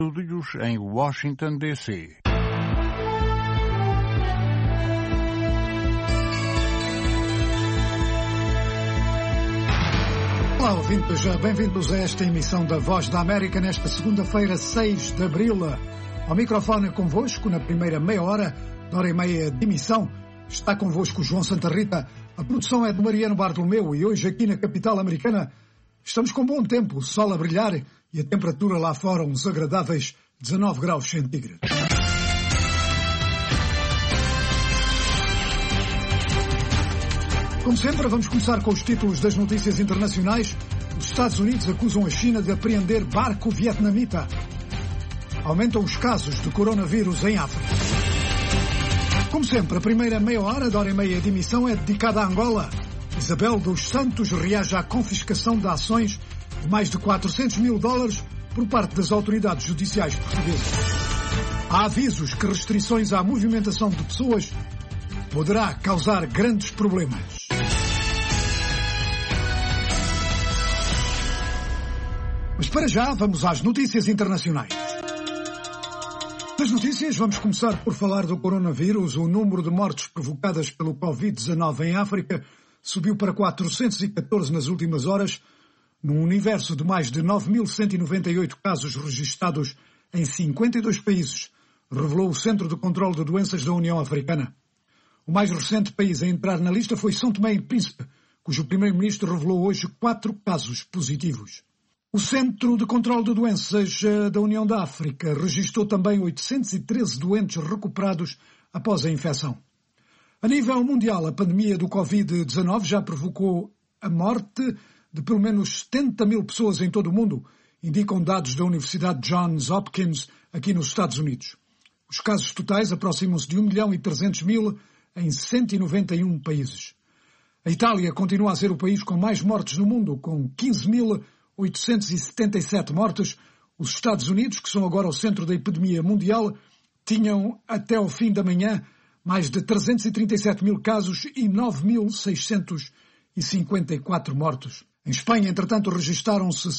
Estúdios em Washington, D.C. Olá, ouvintes, bem-vindos a esta emissão da Voz da América nesta segunda-feira, 6 de abril. Ao microfone convosco, na primeira meia hora e meia de emissão, está convosco João Santa Rita. A produção é de Mariano Bartolomeu e hoje aqui na capital americana estamos com bom tempo, o sol a brilhar e a temperatura lá fora uns agradáveis 19 graus centígrados. Como sempre, vamos começar com os títulos das notícias internacionais. Os Estados Unidos acusam a China de apreender barco vietnamita. Aumentam os casos de coronavírus em África. Como sempre, a primeira meia hora e meia de emissão é dedicada a Angola. Isabel dos Santos reage à confiscação de ações de mais de 400 mil dólares por parte das autoridades judiciais portuguesas. Há avisos que restrições à movimentação de pessoas poderá causar grandes problemas. Mas para já, vamos às notícias internacionais. Nas notícias, vamos começar por falar do coronavírus. O número de mortes provocadas pelo Covid-19 em África subiu para 414 nas últimas horas, num universo de mais de 9.198 casos registados em 52 países, revelou o Centro de Controlo de Doenças da União Africana. O mais recente país a entrar na lista foi São Tomé e Príncipe, cujo primeiro-ministro revelou hoje 4 casos positivos. O Centro de Controlo de Doenças da União da África registrou também 813 doentes recuperados após a infecção. A nível mundial, a pandemia do Covid-19 já provocou a morte de pelo menos 70 mil pessoas em todo o mundo, indicam dados da Universidade Johns Hopkins aqui nos Estados Unidos. Os casos totais aproximam-se de 1.300.000 em 191 países. A Itália continua a ser o país com mais mortes no mundo, com 15.877 mortes. Os Estados Unidos, que são agora o centro da epidemia mundial, tinham até ao fim da manhã mais de 337 mil casos e 9.654 mortos. Em Espanha, entretanto, registaram-se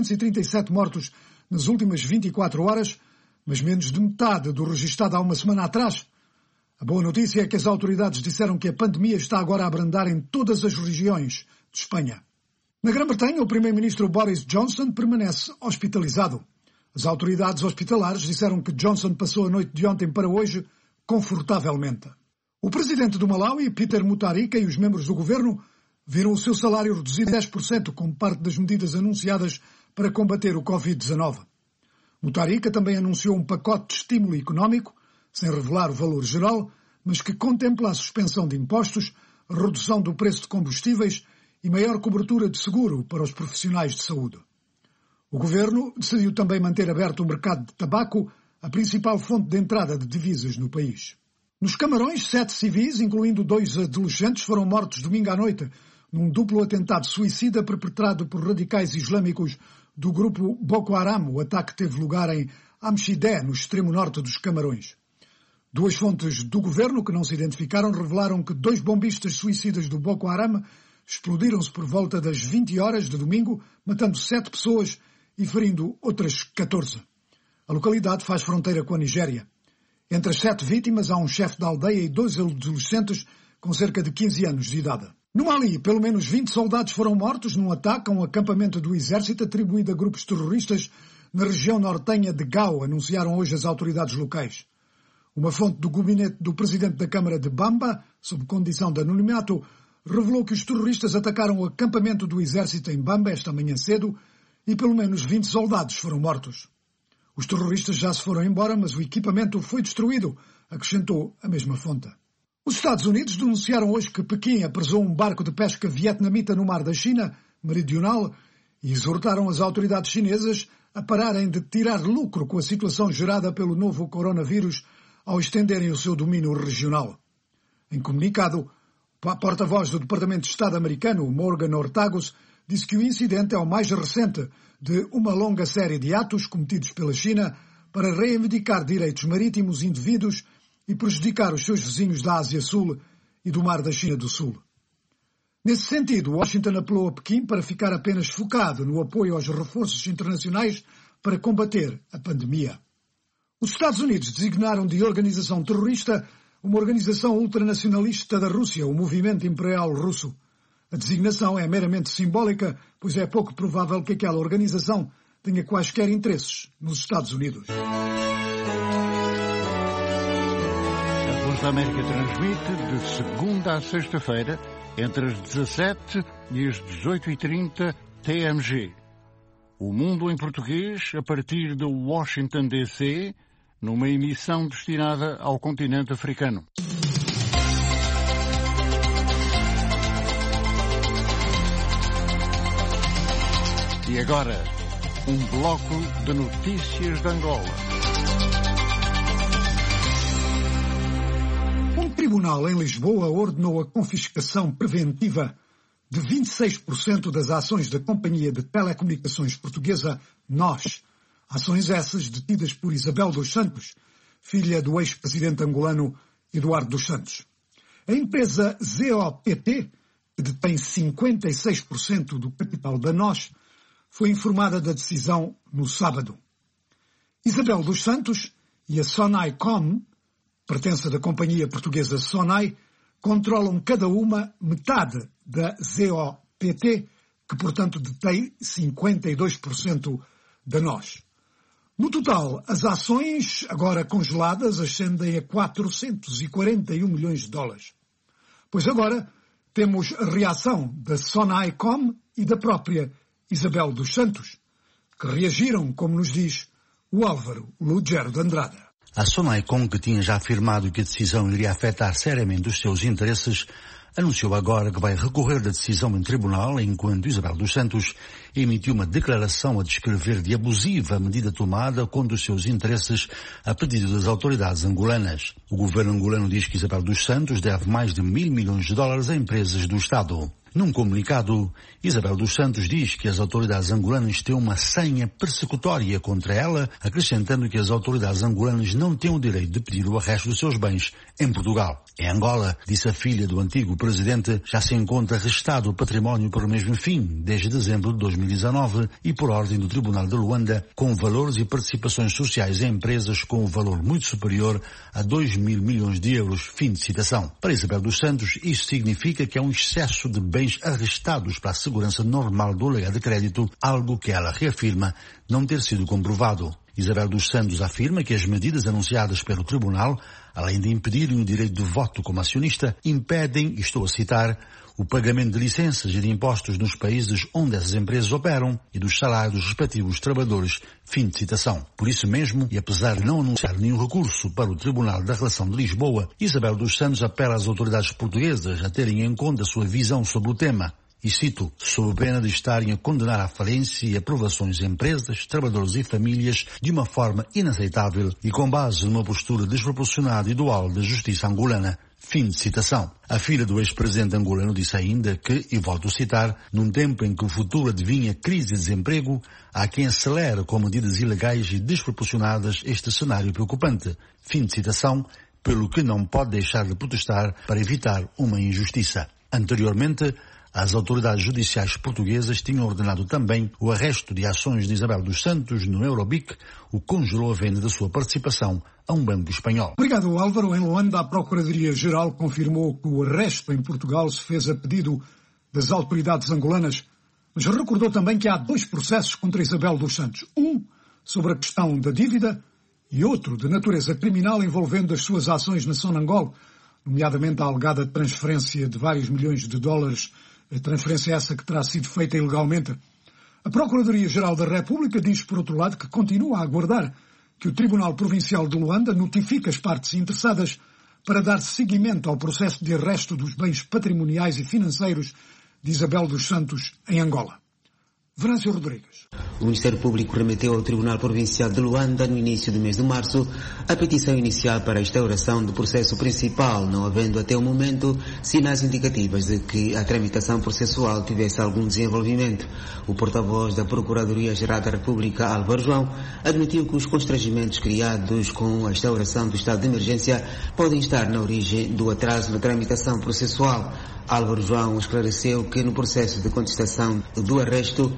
637 mortos nas últimas 24 horas, mas menos de metade do registado há uma semana atrás. A boa notícia é que as autoridades disseram que a pandemia está agora a abrandar em todas as regiões de Espanha. Na Grã-Bretanha, o primeiro-ministro Boris Johnson permanece hospitalizado. As autoridades hospitalares disseram que Johnson passou a noite de ontem para hoje confortavelmente. O presidente do Malawi, Peter Mutharika, e os membros do governo viram o seu salário reduzido 10% como parte das medidas anunciadas para combater o Covid-19. Mutharika também anunciou um pacote de estímulo económico, sem revelar o valor geral, mas que contempla a suspensão de impostos, a redução do preço de combustíveis e maior cobertura de seguro para os profissionais de saúde. O governo decidiu também manter aberto o mercado de tabaco, a principal fonte de entrada de divisas no país. Nos Camarões, 7 civis, incluindo 2 adolescentes, foram mortos domingo à noite num duplo atentado suicida perpetrado por radicais islâmicos do grupo Boko Haram. O ataque teve lugar em Amchidé, no extremo norte dos Camarões. 2 fontes do governo, que não se identificaram, revelaram que 2 bombistas suicidas do Boko Haram explodiram-se por volta das 20 horas de domingo, matando 7 pessoas e ferindo outras 14. A localidade faz fronteira com a Nigéria. Entre as 7 vítimas há um chefe da aldeia e 2 adolescentes com cerca de 15 anos de idade. No Mali, pelo menos 20 soldados foram mortos num ataque a um acampamento do exército atribuído a grupos terroristas na região nortenha de Gao, anunciaram hoje as autoridades locais. Uma fonte do gabinete do presidente da Câmara de Bamba, sob condição de anonimato, revelou que os terroristas atacaram o acampamento do exército em Bamba esta manhã cedo e pelo menos 20 soldados foram mortos. Os terroristas já se foram embora, mas o equipamento foi destruído, acrescentou a mesma fonte. Os Estados Unidos denunciaram hoje que Pequim apresou um barco de pesca vietnamita no mar da China meridional e exortaram as autoridades chinesas a pararem de tirar lucro com a situação gerada pelo novo coronavírus ao estenderem o seu domínio regional. Em comunicado, a porta-voz do Departamento de Estado americano, Morgan Ortagus, disse que o incidente é o mais recente de uma longa série de atos cometidos pela China para reivindicar direitos marítimos indevidos e prejudicar os seus vizinhos da Ásia Sul e do Mar da China do Sul. Nesse sentido, Washington apelou a Pequim para ficar apenas focado no apoio aos reforços internacionais para combater a pandemia. Os Estados Unidos designaram de organização terrorista uma organização ultranacionalista da Rússia, o Movimento Imperial Russo. A designação é meramente simbólica, pois é pouco provável que aquela organização tenha quaisquer interesses nos Estados Unidos. A Voz da América transmite de segunda a sexta-feira, entre as 17 e as 18h30 TMG. O Mundo em Português, a partir de Washington, D.C., numa emissão destinada ao continente africano. E agora, um bloco de notícias de Angola. Um tribunal em Lisboa ordenou a confiscação preventiva de 26% das ações da companhia de telecomunicações portuguesa NOS. Ações essas detidas por Isabel dos Santos, filha do ex-presidente angolano Eduardo dos Santos. A empresa ZOPT, que detém 56% do capital da NOS, foi informada da decisão no sábado. Isabel dos Santos e a Sonaicom, pertença da companhia portuguesa Sonai, controlam cada uma metade da ZOPT, que portanto detém 52% da NOS. No total, as ações, agora congeladas, ascendem a 441 milhões de dólares. Pois agora temos a reação da Sonaicom e da própria Isabel dos Santos, que reagiram, como nos diz o Álvaro Lugero de Andrada. A Sonaicom, que tinha já afirmado que a decisão iria afetar seriamente os seus interesses, anunciou agora que vai recorrer da decisão em tribunal, enquanto Isabel dos Santos emitiu uma declaração a descrever de abusiva a medida tomada contra os seus interesses a pedido das autoridades angolanas. O governo angolano diz que Isabel dos Santos deve mais de $1.000 milhões a empresas do Estado. Num comunicado, Isabel dos Santos diz que as autoridades angolanas têm uma senha persecutória contra ela, acrescentando que as autoridades angolanas não têm o direito de pedir o arresto dos seus bens em Portugal. Em Angola, disse a filha do antigo presidente, já se encontra arrestado o património por o mesmo fim, desde dezembro de 2019 e por ordem do Tribunal de Luanda, com valores e participações sociais em empresas com um valor muito superior a €2.000 milhões. Fim de citação. Para Isabel dos Santos, isso significa que há um excesso de bens arrestados para a segurança normal do legado de crédito, algo que ela reafirma não ter sido comprovado. Isabel dos Santos afirma que as medidas anunciadas pelo Tribunal, além de impedirem o direito de voto como acionista, impedem, estou a citar, o pagamento de licenças e de impostos nos países onde essas empresas operam e dos salários dos respectivos trabalhadores. Fim de citação. Por isso mesmo, e apesar de não anunciar nenhum recurso para o Tribunal da Relação de Lisboa, Isabel dos Santos apela às autoridades portuguesas a terem em conta a sua visão sobre o tema. E cito, sob pena de estarem a condenar à falência e a provações empresas, trabalhadores e famílias de uma forma inaceitável e com base numa postura desproporcionada e dual da justiça angolana. Fim de citação. A filha do ex-presidente angolano disse ainda que, e volto a citar, num tempo em que o futuro adivinha crise e desemprego, há quem acelere com medidas ilegais e desproporcionadas este cenário preocupante. Fim de citação, pelo que não pode deixar de protestar para evitar uma injustiça. Anteriormente, as autoridades judiciais portuguesas tinham ordenado também o arresto de ações de Isabel dos Santos no Eurobic, o que congelou a venda da sua participação a um banco espanhol. Obrigado, Álvaro. Em Luanda, a Procuradoria-Geral confirmou que o arresto em Portugal se fez a pedido das autoridades angolanas, mas recordou também que há 2 processos contra Isabel dos Santos. Um sobre a questão da dívida e outro de natureza criminal envolvendo as suas ações na Sonangol, nomeadamente a alegada transferência de vários milhões de dólares, a transferência essa que terá sido feita ilegalmente. A Procuradoria-Geral da República diz, por outro lado, que continua a aguardar que o Tribunal Provincial de Luanda notifique as partes interessadas para dar seguimento ao processo de arresto dos bens patrimoniais e financeiros de Isabel dos Santos em Angola. Venâncio Rodrigues. O Ministério Público remeteu ao Tribunal Provincial de Luanda, no início do mês de março, a petição inicial para a instauração do processo principal, não havendo até o momento sinais indicativos de que a tramitação processual tivesse algum desenvolvimento. O porta-voz da Procuradoria-Geral da República, Álvaro João, admitiu que os constrangimentos criados com a instauração do estado de emergência podem estar na origem do atraso na tramitação processual. Álvaro João esclareceu que no processo de contestação do arresto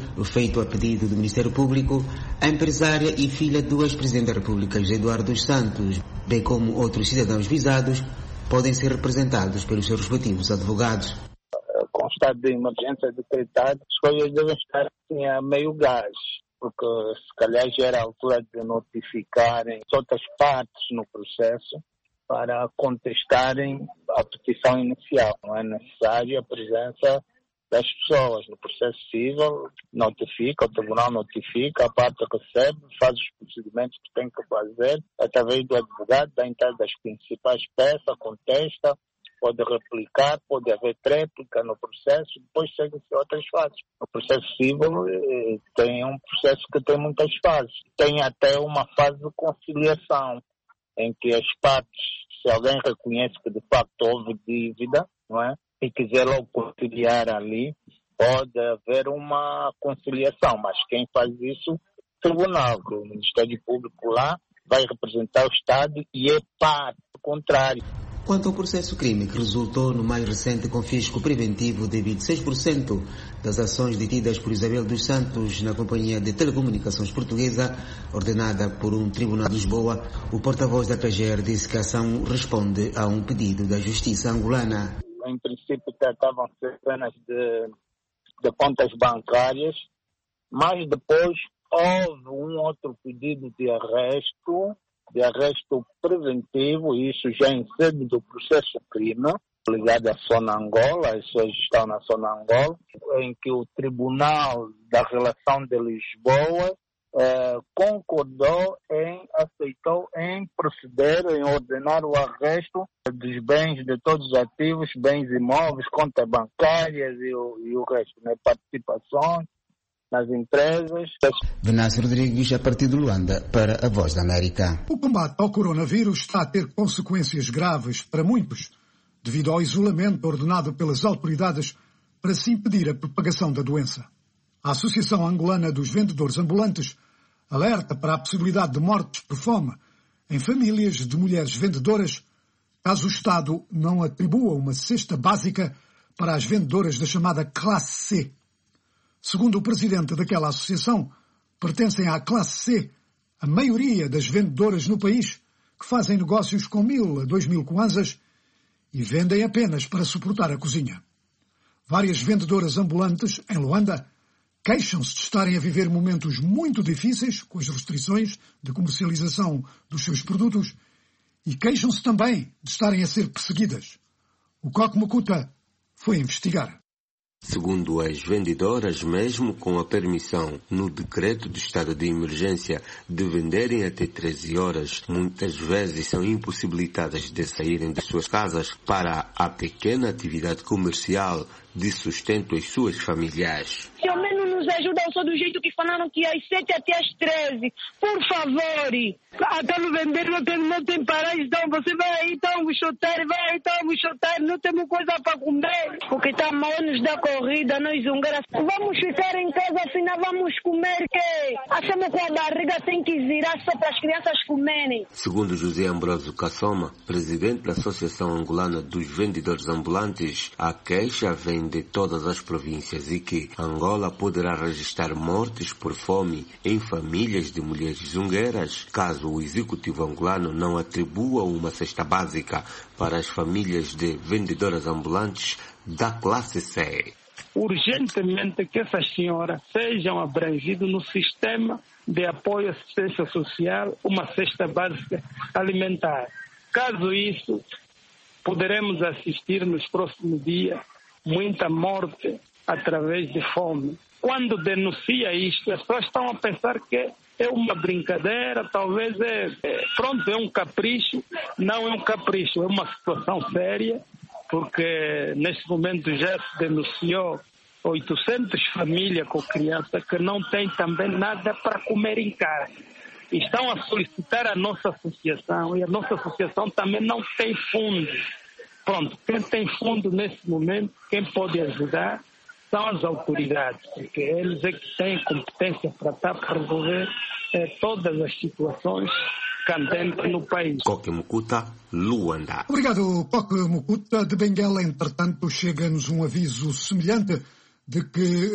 feito a pedido do Ministério Público, a empresária e filha do ex-presidente da República, José Eduardo dos Santos, bem como outros cidadãos visados, podem ser representados pelos seus respectivos advogados. Com o estado de emergência decretado, as coisas devem estar assim, a meio gás, porque se calhar já era a altura de notificarem outras partes no processo para contestarem a petição inicial. Não é necessário a presença das pessoas no processo civil, notifica, o tribunal notifica, a parte recebe, faz os procedimentos que tem que fazer, através do advogado, da entrada das principais peças, contesta, pode replicar, pode haver tréplica no processo, depois segue-se outras fases. O processo civil tem um processo que tem muitas fases. Tem até uma fase de conciliação, em que as partes, se alguém reconhece que de facto houve dívida, não é? E quiser logo conciliar ali, pode haver uma conciliação, mas quem faz isso é o tribunal, o Ministério Público lá vai representar o Estado e é parte contrária. Quanto ao processo crime que resultou no mais recente confisco preventivo de 26% das ações detidas por Isabel dos Santos na Companhia de Telecomunicações Portuguesa, ordenada por um tribunal de Lisboa, o porta-voz da PGR disse que a ação responde a um pedido da Justiça angolana. Em princípio tratavam-se apenas de contas bancárias, mas depois houve um outro pedido de arresto preventivo, e isso já em sede do processo crime, ligado à Sonangol, as pessoas estão na Sonangol, em que o Tribunal da Relação de Lisboa aceitou em proceder, em ordenar o arresto dos bens, de todos os ativos, bens imóveis, contas bancárias e o resto, né, participações nas empresas. Venâncio Rodrigues, a partir de Luanda, para a Voz da América. O combate ao coronavírus está a ter consequências graves para muitos, devido ao isolamento ordenado pelas autoridades para se impedir a propagação da doença. A Associação Angolana dos Vendedores Ambulantes alerta para a possibilidade de mortes por fome em famílias de mulheres vendedoras, caso o Estado não atribua uma cesta básica para as vendedoras da chamada classe C. Segundo o presidente daquela associação, pertencem à classe C a maioria das vendedoras no país que fazem negócios com 1.000 a 2.000 kwanzas e vendem apenas para suportar a cozinha. Várias vendedoras ambulantes em Luanda queixam-se de estarem a viver momentos muito difíceis com as restrições de comercialização dos seus produtos e queixam-se também de estarem a ser perseguidas. O Coque Mukuta foi investigar. Segundo as vendedoras, mesmo com a permissão no decreto de estado de emergência de venderem até 13 horas, muitas vezes são impossibilitadas de saírem de suas casas para a pequena atividade comercial de sustento às suas famílias. Pelo menos nos ajudam só do jeito que falaram que às 7 até às 13. Por favor. Até no vender não tem paragem, então você vai então chutar, não temos coisa para comer. Porque está mal nos da corrida, nós zungueiras. Vamos ficar em casa, afinal vamos comer quê? Achamos que a barriga tem que virar só para as crianças comerem. Segundo José Ambrósio Kassoma, presidente da Associação Angolana dos Vendedores Ambulantes, a queixa vem de todas as províncias e que Angola poderá registrar mortes por fome em famílias de mulheres zungueiras, caso o executivo angolano não atribua uma cesta básica para as famílias de vendedoras ambulantes da classe C. Urgentemente que essas senhoras sejam abrangidas no sistema de apoio à assistência social, uma cesta básica alimentar. Caso isso, poderemos assistir nos próximos dias muita morte através de fome. Quando denuncia isto, as pessoas estão a pensar que é uma brincadeira, talvez é um capricho. Não é um capricho, é uma situação séria, porque neste momento já se denunciou 800 famílias com criança que não têm também nada para comer em casa. Estão a solicitar a nossa associação e a nossa associação também não tem fundo. Quem tem fundo nesse momento, quem pode ajudar, são as autoridades, porque eles é que têm competência para resolver todas as situações candentes no país. Coque Mukuta, Luanda. Obrigado, Coque Mukuta. De Benguela, entretanto, chega-nos um aviso semelhante de que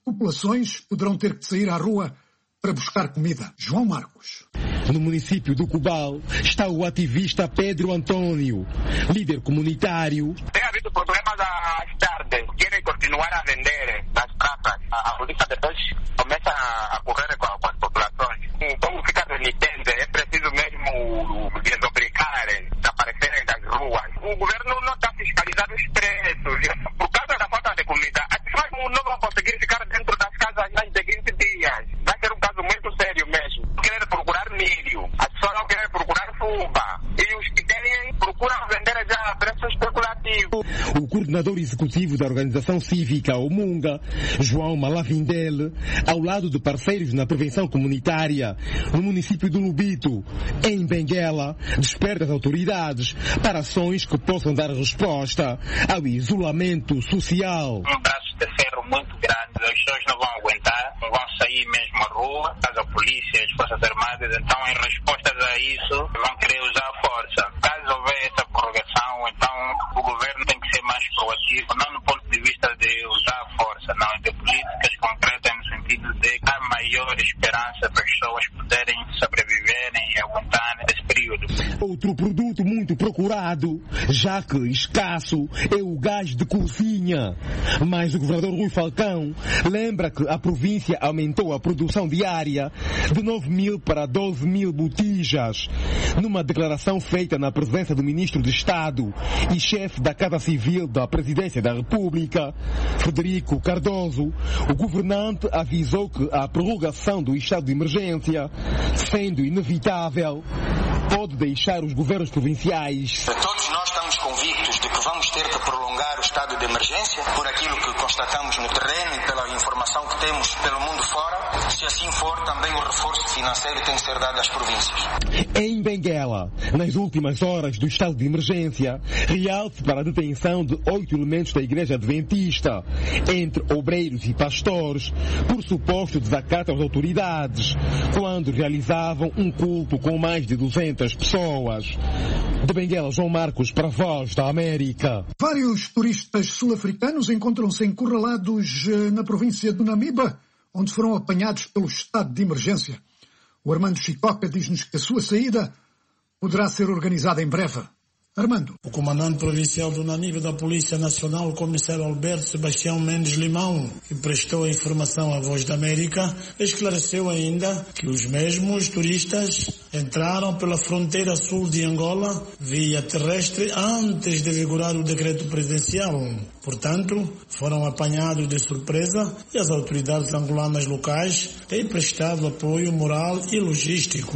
populações poderão ter que sair à rua para buscar comida. João Marcos. No município do Cubal está o ativista Pedro Antônio, líder comunitário. Tem havido problemas às tardes, querem continuar a vender nas praças. A polícia depois começa a correr com as populações. Como ficar renitente, é preciso mesmo desobrigarem, desaparecerem das ruas. O governo não está fiscalizando os preços. Por causa da falta de comida, as pessoas não vão conseguir ficar dentro das casas mais de 20 dias. Vai ser um caso muito sério mesmo. Querem procurar milho, as pessoas não querem procurar fuba. E os que querem procuram vender já a preços especulativos. O coordenador executivo da organização cívica Omunga, João Malavindel, ao lado de parceiros na prevenção comunitária no município do Lubito, em Benguela, desperta as autoridades para ações que possam dar resposta ao isolamento social. Um braço de ferro muito grande, as pessoas não vão aguentar, não vão sair mesmo à rua, a polícia, as forças armadas, então em respostas a isso vão querer usar a força. Caso houver essa prorrogação, então o governo tem que ser mais proativo, não no ponto de vista de usar a força, não, de políticas concretas no sentido de dar maior esperança para as pessoas poderem sobreviverem e aguentar nesse período. Outro produto muito procurado, já que escasso, é o gás de cozinha. Mas o governador Rui Falcão lembra que a província aumentou a produção diária de 9.000 para 12.000 botijas. Numa declaração feita na presença do ministro de Estado e chefe da Casa Civil da Presidência da República, Frederico Cardoso, o governante avisou que a prorrogação do estado de emergência, sendo inevitável, pode deixar os governos provinciais. Todos nós estamos convictos de que vamos ter que prolongar o estado de emergência por aquilo que constatamos no terreno e pela informação que temos pelo mundo fora. Se assim for, também o reforço financeiro tem que ser dado às províncias. Em Benguela, nas últimas horas do estado de emergência, realce para a detenção de 8 elementos da Igreja Adventista, entre obreiros e pastores, por suposto desacato às autoridades, quando realizavam um culto com mais de 200 pessoas. De Benguela, João Marcos, para a Voz da América. Vários turistas sul-africanos encontram-se encurralados na província do Namiba, onde foram apanhados pelo estado de emergência. O Armando Chicoca diz-nos que a sua saída poderá ser organizada em breve. Armando. O comandante provincial do Namiba da Polícia Nacional, o comissário Alberto Sebastião Mendes Limão, que prestou a informação à Voz da América, esclareceu ainda que os mesmos turistas entraram pela fronteira sul de Angola via terrestre antes de vigorar o decreto presidencial. Portanto, foram apanhados de surpresa e as autoridades angolanas locais têm prestado apoio moral e logístico.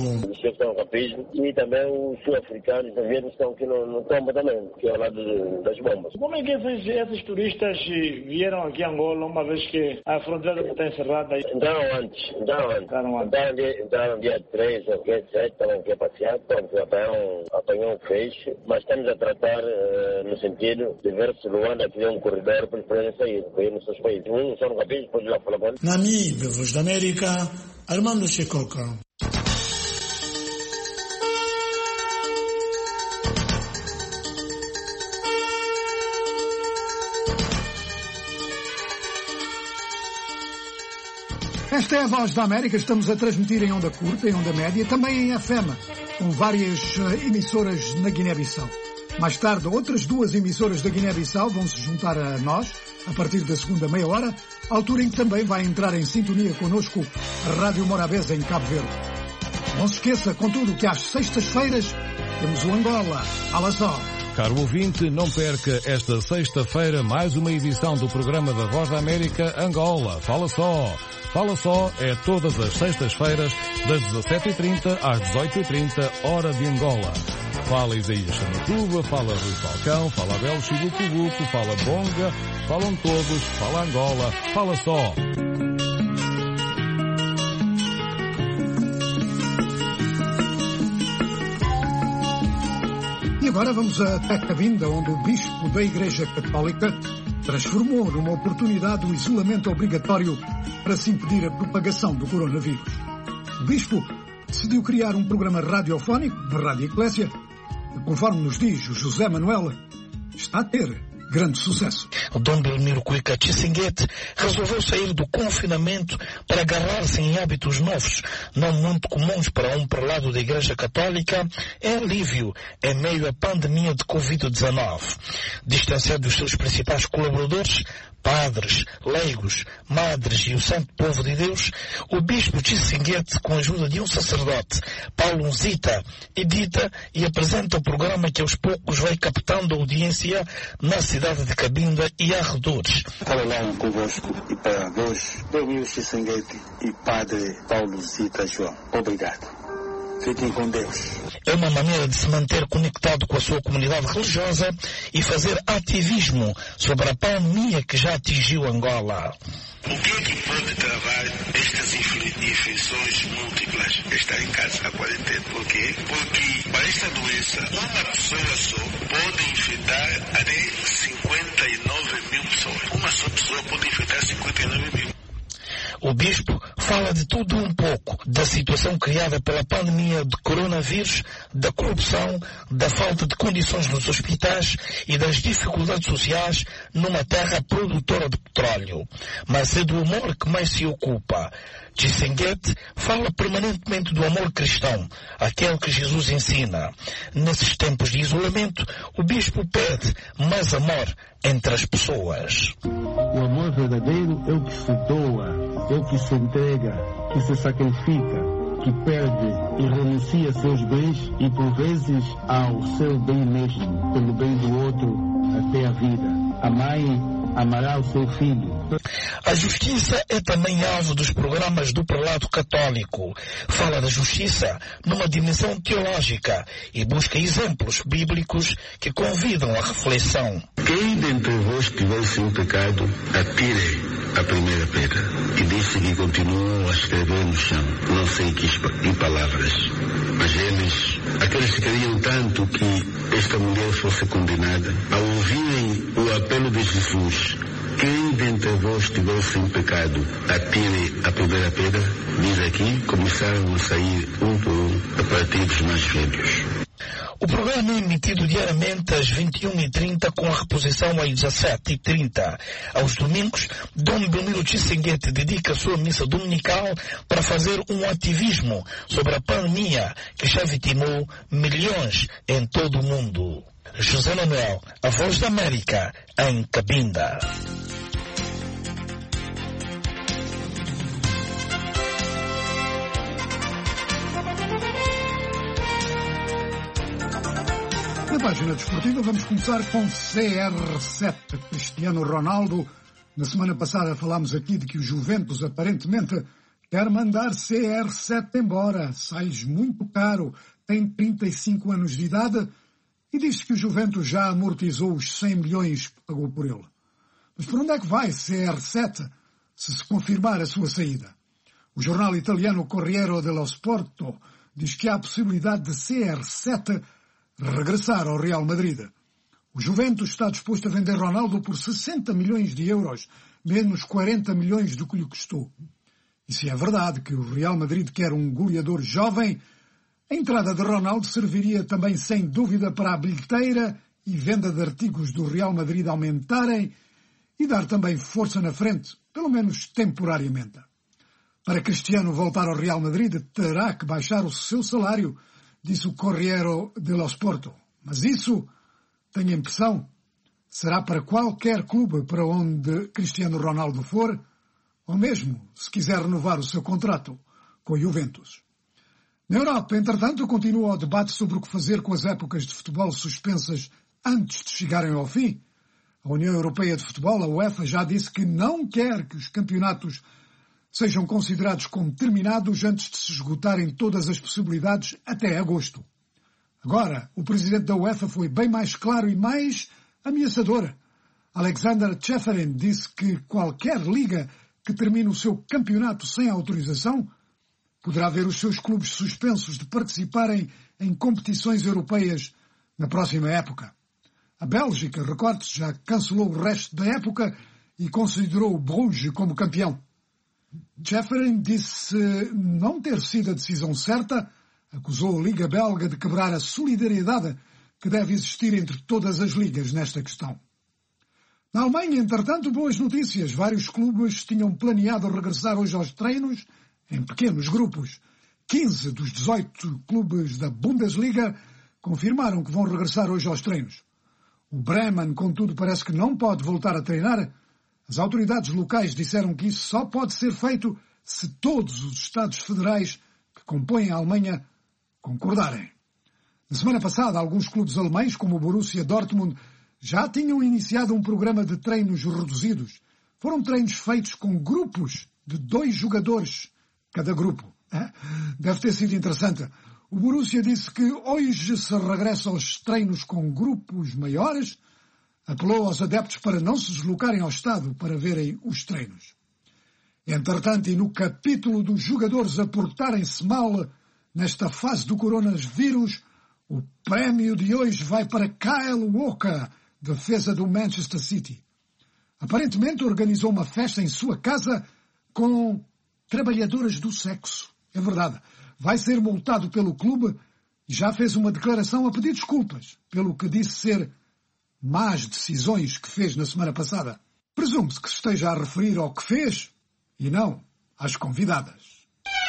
E também os sul-africanos também estão aqui no tombo também, que é ao lado das bombas. Como é que esses turistas vieram aqui a Angola, uma vez que a fronteira está encerrada? Entraram antes. Entraram dia 3 ou dia 7, estavam aqui a passear, apanhou um feixe, mas estamos a tratar no sentido de ver se Luanda tiver um corredor para eles poderem sair, para ir nos seus países. Um só no capítulo, depois lá para lá. Namíbia, Voz da América, Armando Chicoca. Esta é a Voz da América, estamos a transmitir em onda curta, em onda média, também em FM, com várias emissoras na Guiné-Bissau. Mais tarde, outras 2 emissoras da Guiné-Bissau vão se juntar a nós, a partir da segunda meia hora, altura em que também vai entrar em sintonia connosco a Rádio Morabeza em Cabo Verde. Não se esqueça, contudo, que às sextas-feiras temos o Angola. Fala só. Caro ouvinte, não perca esta sexta-feira mais uma edição do programa da Voz da América Angola. Fala só. Fala só é todas as sextas-feiras, das 17h30 às 18h30, hora de Angola. Fala Isaías Chamatuba, fala Rui Falcão, fala Abel Chibucubuco, fala Bonga, falam todos, fala Angola, fala só. E agora vamos até Cabinda, onde o bispo da Igreja Católica transformou numa oportunidade o isolamento obrigatório para se impedir a propagação do coronavírus. O bispo decidiu criar um programa radiofónico na Rádio Eclésia, que, conforme nos diz o José Manuel, está a ter grande sucesso. O Dom Belmiro Cuica Tsingete resolveu sair do confinamento para agarrar-se em hábitos novos, não muito comuns para um prelado da Igreja Católica, em alívio em meio à pandemia de Covid-19. Distanciado dos seus principais colaboradores, padres, leigos, madres e o santo povo de Deus, o bispo Tsingete, com a ajuda de um sacerdote, Paulo Nzita, edita e apresenta o programa que aos poucos vai captando audiência na cidade de Cabinda e arredores. Falando convosco e para vós, Belmiro Tsingete e Padre Paulo Nzita João. Obrigado. Fiquem com Deus. É uma maneira de se manter conectado com a sua comunidade religiosa e fazer ativismo sobre a pandemia que já atingiu Angola. O que é que pode travar estas infecções múltiplas? Estar em casa, a quarentena. Por quê? Porque para esta doença, uma pessoa só pode infectar até 59 mil pessoas. Uma só pessoa pode infectar 59 mil. O bispo fala de tudo um pouco, da situação criada pela pandemia de coronavírus, da corrupção, da falta de condições nos hospitais e das dificuldades sociais numa terra produtora de petróleo. Mas é do amor que mais se ocupa. Tsingete fala permanentemente do amor cristão, aquele que Jesus ensina. Nesses tempos de isolamento, o bispo pede mais amor entre as pessoas. O amor verdadeiro é o que se doa, é o que se entrega, que se sacrifica, que perde e renuncia a seus bens e por vezes ao seu bem mesmo, pelo bem do outro até a vida. A mãe amará o seu filho. A justiça é também alvo dos programas do prelado católico. Fala da justiça numa dimensão teológica e busca exemplos bíblicos que convidam à reflexão. Quem dentre vós tiver sem pecado, atire a primeira pedra. E disse que continuam a escrever no chão, não sei que palavras. Mas eles, aqueles que queriam tanto que esta mulher fosse condenada, ao ouvirem o apelo de Jesus, quem dentre vós tiver sem pecado, atire a primeira pedra, diz aqui, começaram a sair um por um, a partir dos mais velhos. O programa é emitido diariamente às 21h30 com a reposição às 17h30. Aos domingos, Dom Belmiro Tsingete dedica a sua missa dominical para fazer um ativismo sobre a pandemia que já vitimou milhões em todo o mundo. José Manuel, a Voz da América, em Cabinda. Na página desportiva vamos começar com CR7, Cristiano Ronaldo. Na semana passada falámos aqui de que o Juventus aparentemente quer mandar CR7 embora. Sais muito caro, tem 35 anos de idade e diz que o Juventus já amortizou os 100 milhões que pagou por ele. Mas por onde é que vai CR7 se confirmar a sua saída? O jornal italiano Corriere dello Sport diz que há a possibilidade de CR7 regressar ao Real Madrid. O Juventus está disposto a vender Ronaldo por 60 milhões de euros, menos 40 milhões do que lhe custou. E se é verdade que o Real Madrid quer um goleador jovem, a entrada de Ronaldo serviria também sem dúvida para a bilheteira e venda de artigos do Real Madrid aumentarem e dar também força na frente, pelo menos temporariamente. Para Cristiano voltar ao Real Madrid, terá que baixar o seu salário, disse o Corriere dello Sport. Mas isso, tenho a impressão, será para qualquer clube para onde Cristiano Ronaldo for, ou mesmo se quiser renovar o seu contrato com o Juventus. Na Europa, entretanto, continua o debate sobre o que fazer com as épocas de futebol suspensas antes de chegarem ao fim. A União Europeia de Futebol, a UEFA, já disse que não quer que os campeonatos sejam considerados como terminados antes de se esgotarem todas as possibilidades até agosto. Agora, o presidente da UEFA foi bem mais claro e mais ameaçador. Alexander Čeferin disse que qualquer liga que termine o seu campeonato sem autorização poderá ver os seus clubes suspensos de participarem em competições europeias na próxima época. A Bélgica, recorde-se, já cancelou o resto da época e considerou o Bruges como campeão. Čeferin disse não ter sido a decisão certa, acusou a Liga Belga de quebrar a solidariedade que deve existir entre todas as ligas nesta questão. Na Alemanha, entretanto, boas notícias. Vários clubes tinham planeado regressar hoje aos treinos em pequenos grupos. 15 dos 18 clubes da Bundesliga confirmaram que vão regressar hoje aos treinos. O Bremen, contudo, parece que não pode voltar a treinar. As autoridades locais disseram que isso só pode ser feito se todos os Estados federais que compõem a Alemanha concordarem. Na semana passada, alguns clubes alemães, como o Borussia Dortmund, já tinham iniciado um programa de treinos reduzidos. Foram treinos feitos com grupos de 2 jogadores cada grupo. Deve ter sido interessante. O Borussia disse que hoje se regressa aos treinos com grupos maiores, apelou aos adeptos para não se deslocarem ao estádio para verem os treinos. Entretanto, e no capítulo dos jogadores a portarem-se mal nesta fase do coronavírus, o prémio de hoje vai para Kyle Walker, defesa do Manchester City. Aparentemente organizou uma festa em sua casa com trabalhadoras do sexo. É verdade. Vai ser multado pelo clube e já fez uma declaração a pedir desculpas pelo que disse ser más decisões que fez na semana passada. Presume-se que se esteja a referir ao que fez e não às convidadas.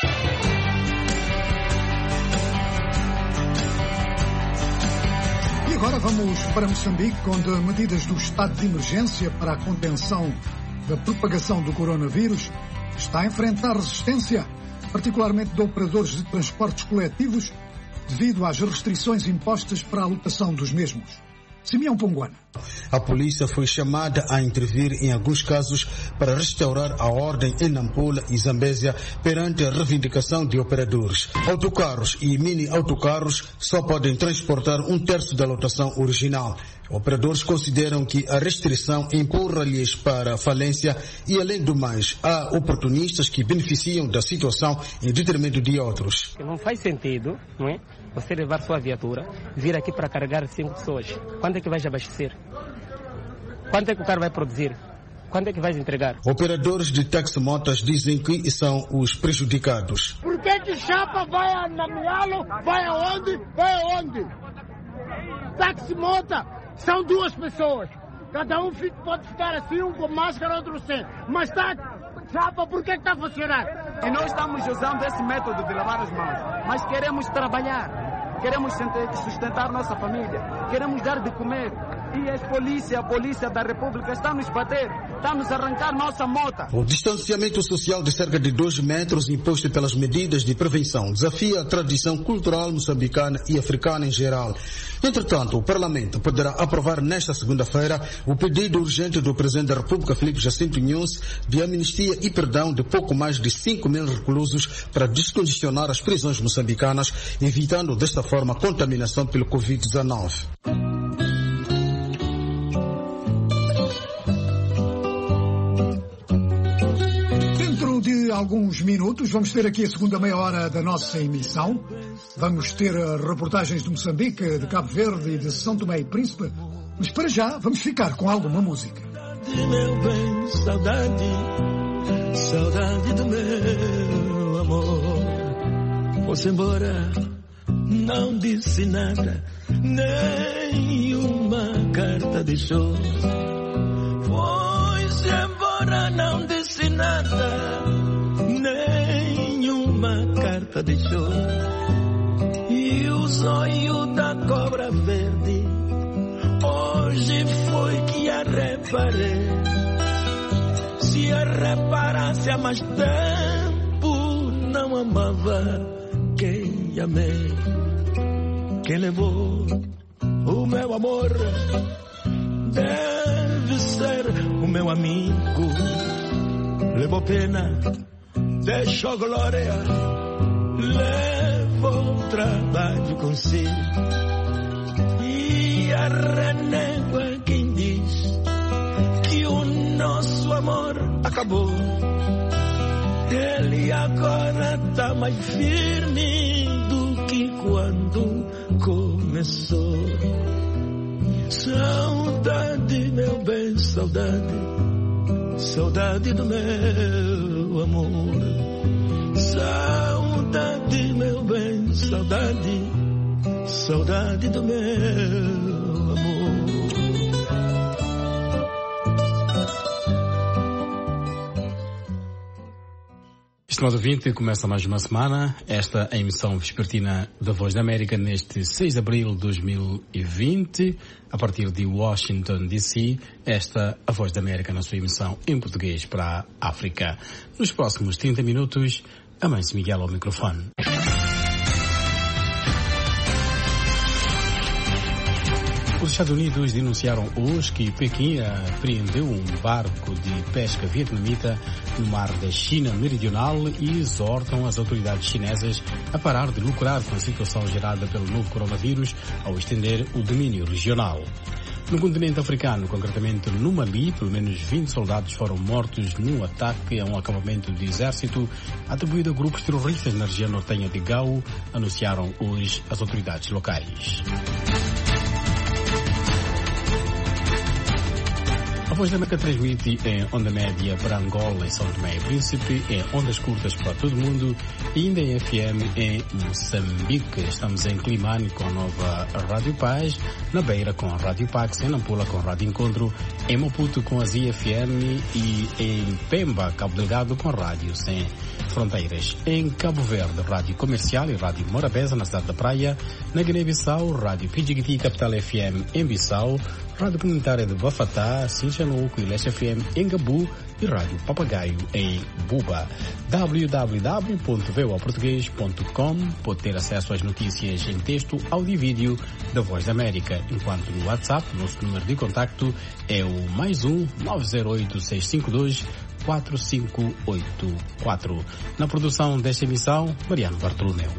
E agora vamos para Moçambique, onde medidas do estado de emergência para a contenção da propagação do coronavírus está a enfrentar resistência, particularmente de operadores de transportes coletivos, devido às restrições impostas para a lotação dos mesmos. Simeão Ponguana. A polícia foi chamada a intervir em alguns casos para restaurar a ordem em Nampula e Zambésia perante a reivindicação de operadores. Autocarros e mini-autocarros só podem transportar 1/3 da lotação original. Operadores consideram que a restrição empurra-lhes para a falência e, além do mais, há oportunistas que beneficiam da situação em detrimento de outros. Não faz sentido, não é? Você levar sua viatura, vir aqui para carregar 5 pessoas. Quando é que vais abastecer? Quanto é que o carro vai produzir? Quando é que vais entregar? Operadores de taximotas dizem que são os prejudicados. Por que chapa vai a Namialo? Vai aonde? Vai aonde? Taximota são 2 pessoas. Cada um pode ficar assim, um com máscara, outro sem. Mas chapa, por que está a funcionar? E nós estamos usando esse método de lavar as mãos. Mas queremos trabalhar. Queremos sustentar nossa família. Queremos dar de comer. E a polícia da República está a nos bater. Está a nos arrancar nossa mota. O distanciamento social de cerca de 2 metros imposto pelas medidas de prevenção desafia a tradição cultural moçambicana e africana em geral. Entretanto, o Parlamento poderá aprovar nesta segunda-feira o pedido urgente do Presidente da República, Filipe Jacinto Nunes, de amnistia e perdão de pouco mais de 5.000 reclusos para descongestionar as prisões moçambicanas, evitando desta forma a contaminação pelo Covid-19. De alguns minutos vamos ter aqui a segunda meia hora da nossa emissão. Vamos ter reportagens de Moçambique, de Cabo Verde e de São Tomé e Príncipe, mas para já vamos ficar com alguma música. Meu bem, saudade do meu amor. Foi-se embora, não disse nada, nenhuma carta deixou. Foi-se embora, não disse nada, nenhuma carta deixou. E o zóio da cobra verde hoje foi que a reparei. Se a reparasse há mais tempo, não amava quem amei. Quem levou o meu amor deve ser o meu amigo. Levou pena, deixou glória, levou trabalho consigo. E a renego é quem diz que o nosso amor acabou. Ele agora tá mais firme do que quando começou. Saudade, meu bem, saudade. Saudade do meu amor. Saudade, meu bem, saudade. Saudade do meu amor. Estimado ouvinte, começa mais uma semana. Esta é a emissão vespertina da Voz da América neste 6 de abril de 2020. A partir de Washington, D.C., esta a Voz da América na sua emissão em português para a África. Nos próximos 30 minutos, Amâncio Miguel ao microfone. Os Estados Unidos denunciaram hoje que Pequim apreendeu um barco de pesca vietnamita no mar da China Meridional e exortam as autoridades chinesas a parar de lucrar com a situação gerada pelo novo coronavírus ao estender o domínio regional. No continente africano, concretamente no Mali, pelo menos 20 soldados foram mortos num ataque a um acampamento de exército atribuído a grupos terroristas na região nortenha de Gao, anunciaram hoje as autoridades locais. A Voz da América transmite em onda média para Angola e São Tomé e Príncipe, em ondas curtas para todo o mundo e ainda em FM em Moçambique. Estamos em Climane com a nova Rádio Paz, na Beira com a Rádio Pax, em Nampula com a Rádio Encontro, em Maputo com a ZFM e em Pemba, Cabo Delgado com a Rádio Sem Fronteiras. Em Cabo Verde, Rádio Comercial e Rádio Morabeza na cidade da Praia, na Guiné-Bissau, Rádio Pidjigiti Capital FM em Bissau, Rádio Comunitária de Bafatá, Sinchanuco e Leste FM em Gabu e Rádio Papagaio em Buba. www.voaportugues.com pode ter acesso às notícias em texto, áudio e vídeo da Voz da América, enquanto no WhatsApp, nosso número de contacto é o +1 908 652 4584. Na produção desta emissão, Mariano Bartolomeu.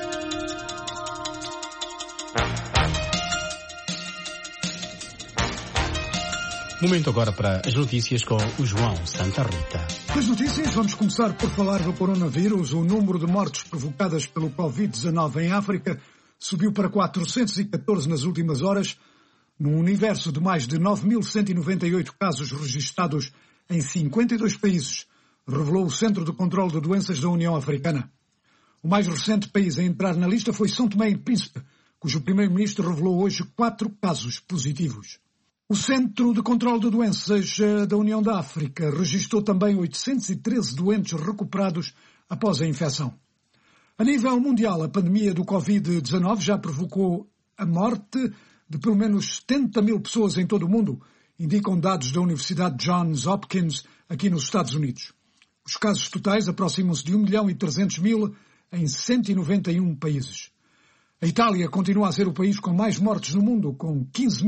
Momento agora para as notícias com o João Santa Rita. Das notícias, vamos começar por falar do coronavírus. O número de mortes provocadas pelo Covid-19 em África subiu para 414 nas últimas horas, num universo de mais de 9.198 casos registados em 52 países, revelou o Centro de Controlo de Doenças da União Africana. O mais recente país a entrar na lista foi São Tomé e Príncipe, cujo primeiro-ministro revelou hoje 4 casos positivos. O Centro de Controlo de Doenças da União da África registrou também 813 doentes recuperados após a infecção. A nível mundial, a pandemia do Covid-19 já provocou a morte de pelo menos 70 mil pessoas em todo o mundo, indicam dados da Universidade Johns Hopkins aqui nos Estados Unidos. Os casos totais aproximam-se de 1.300.000 em 191 países. A Itália continua a ser o país com mais mortes no mundo, com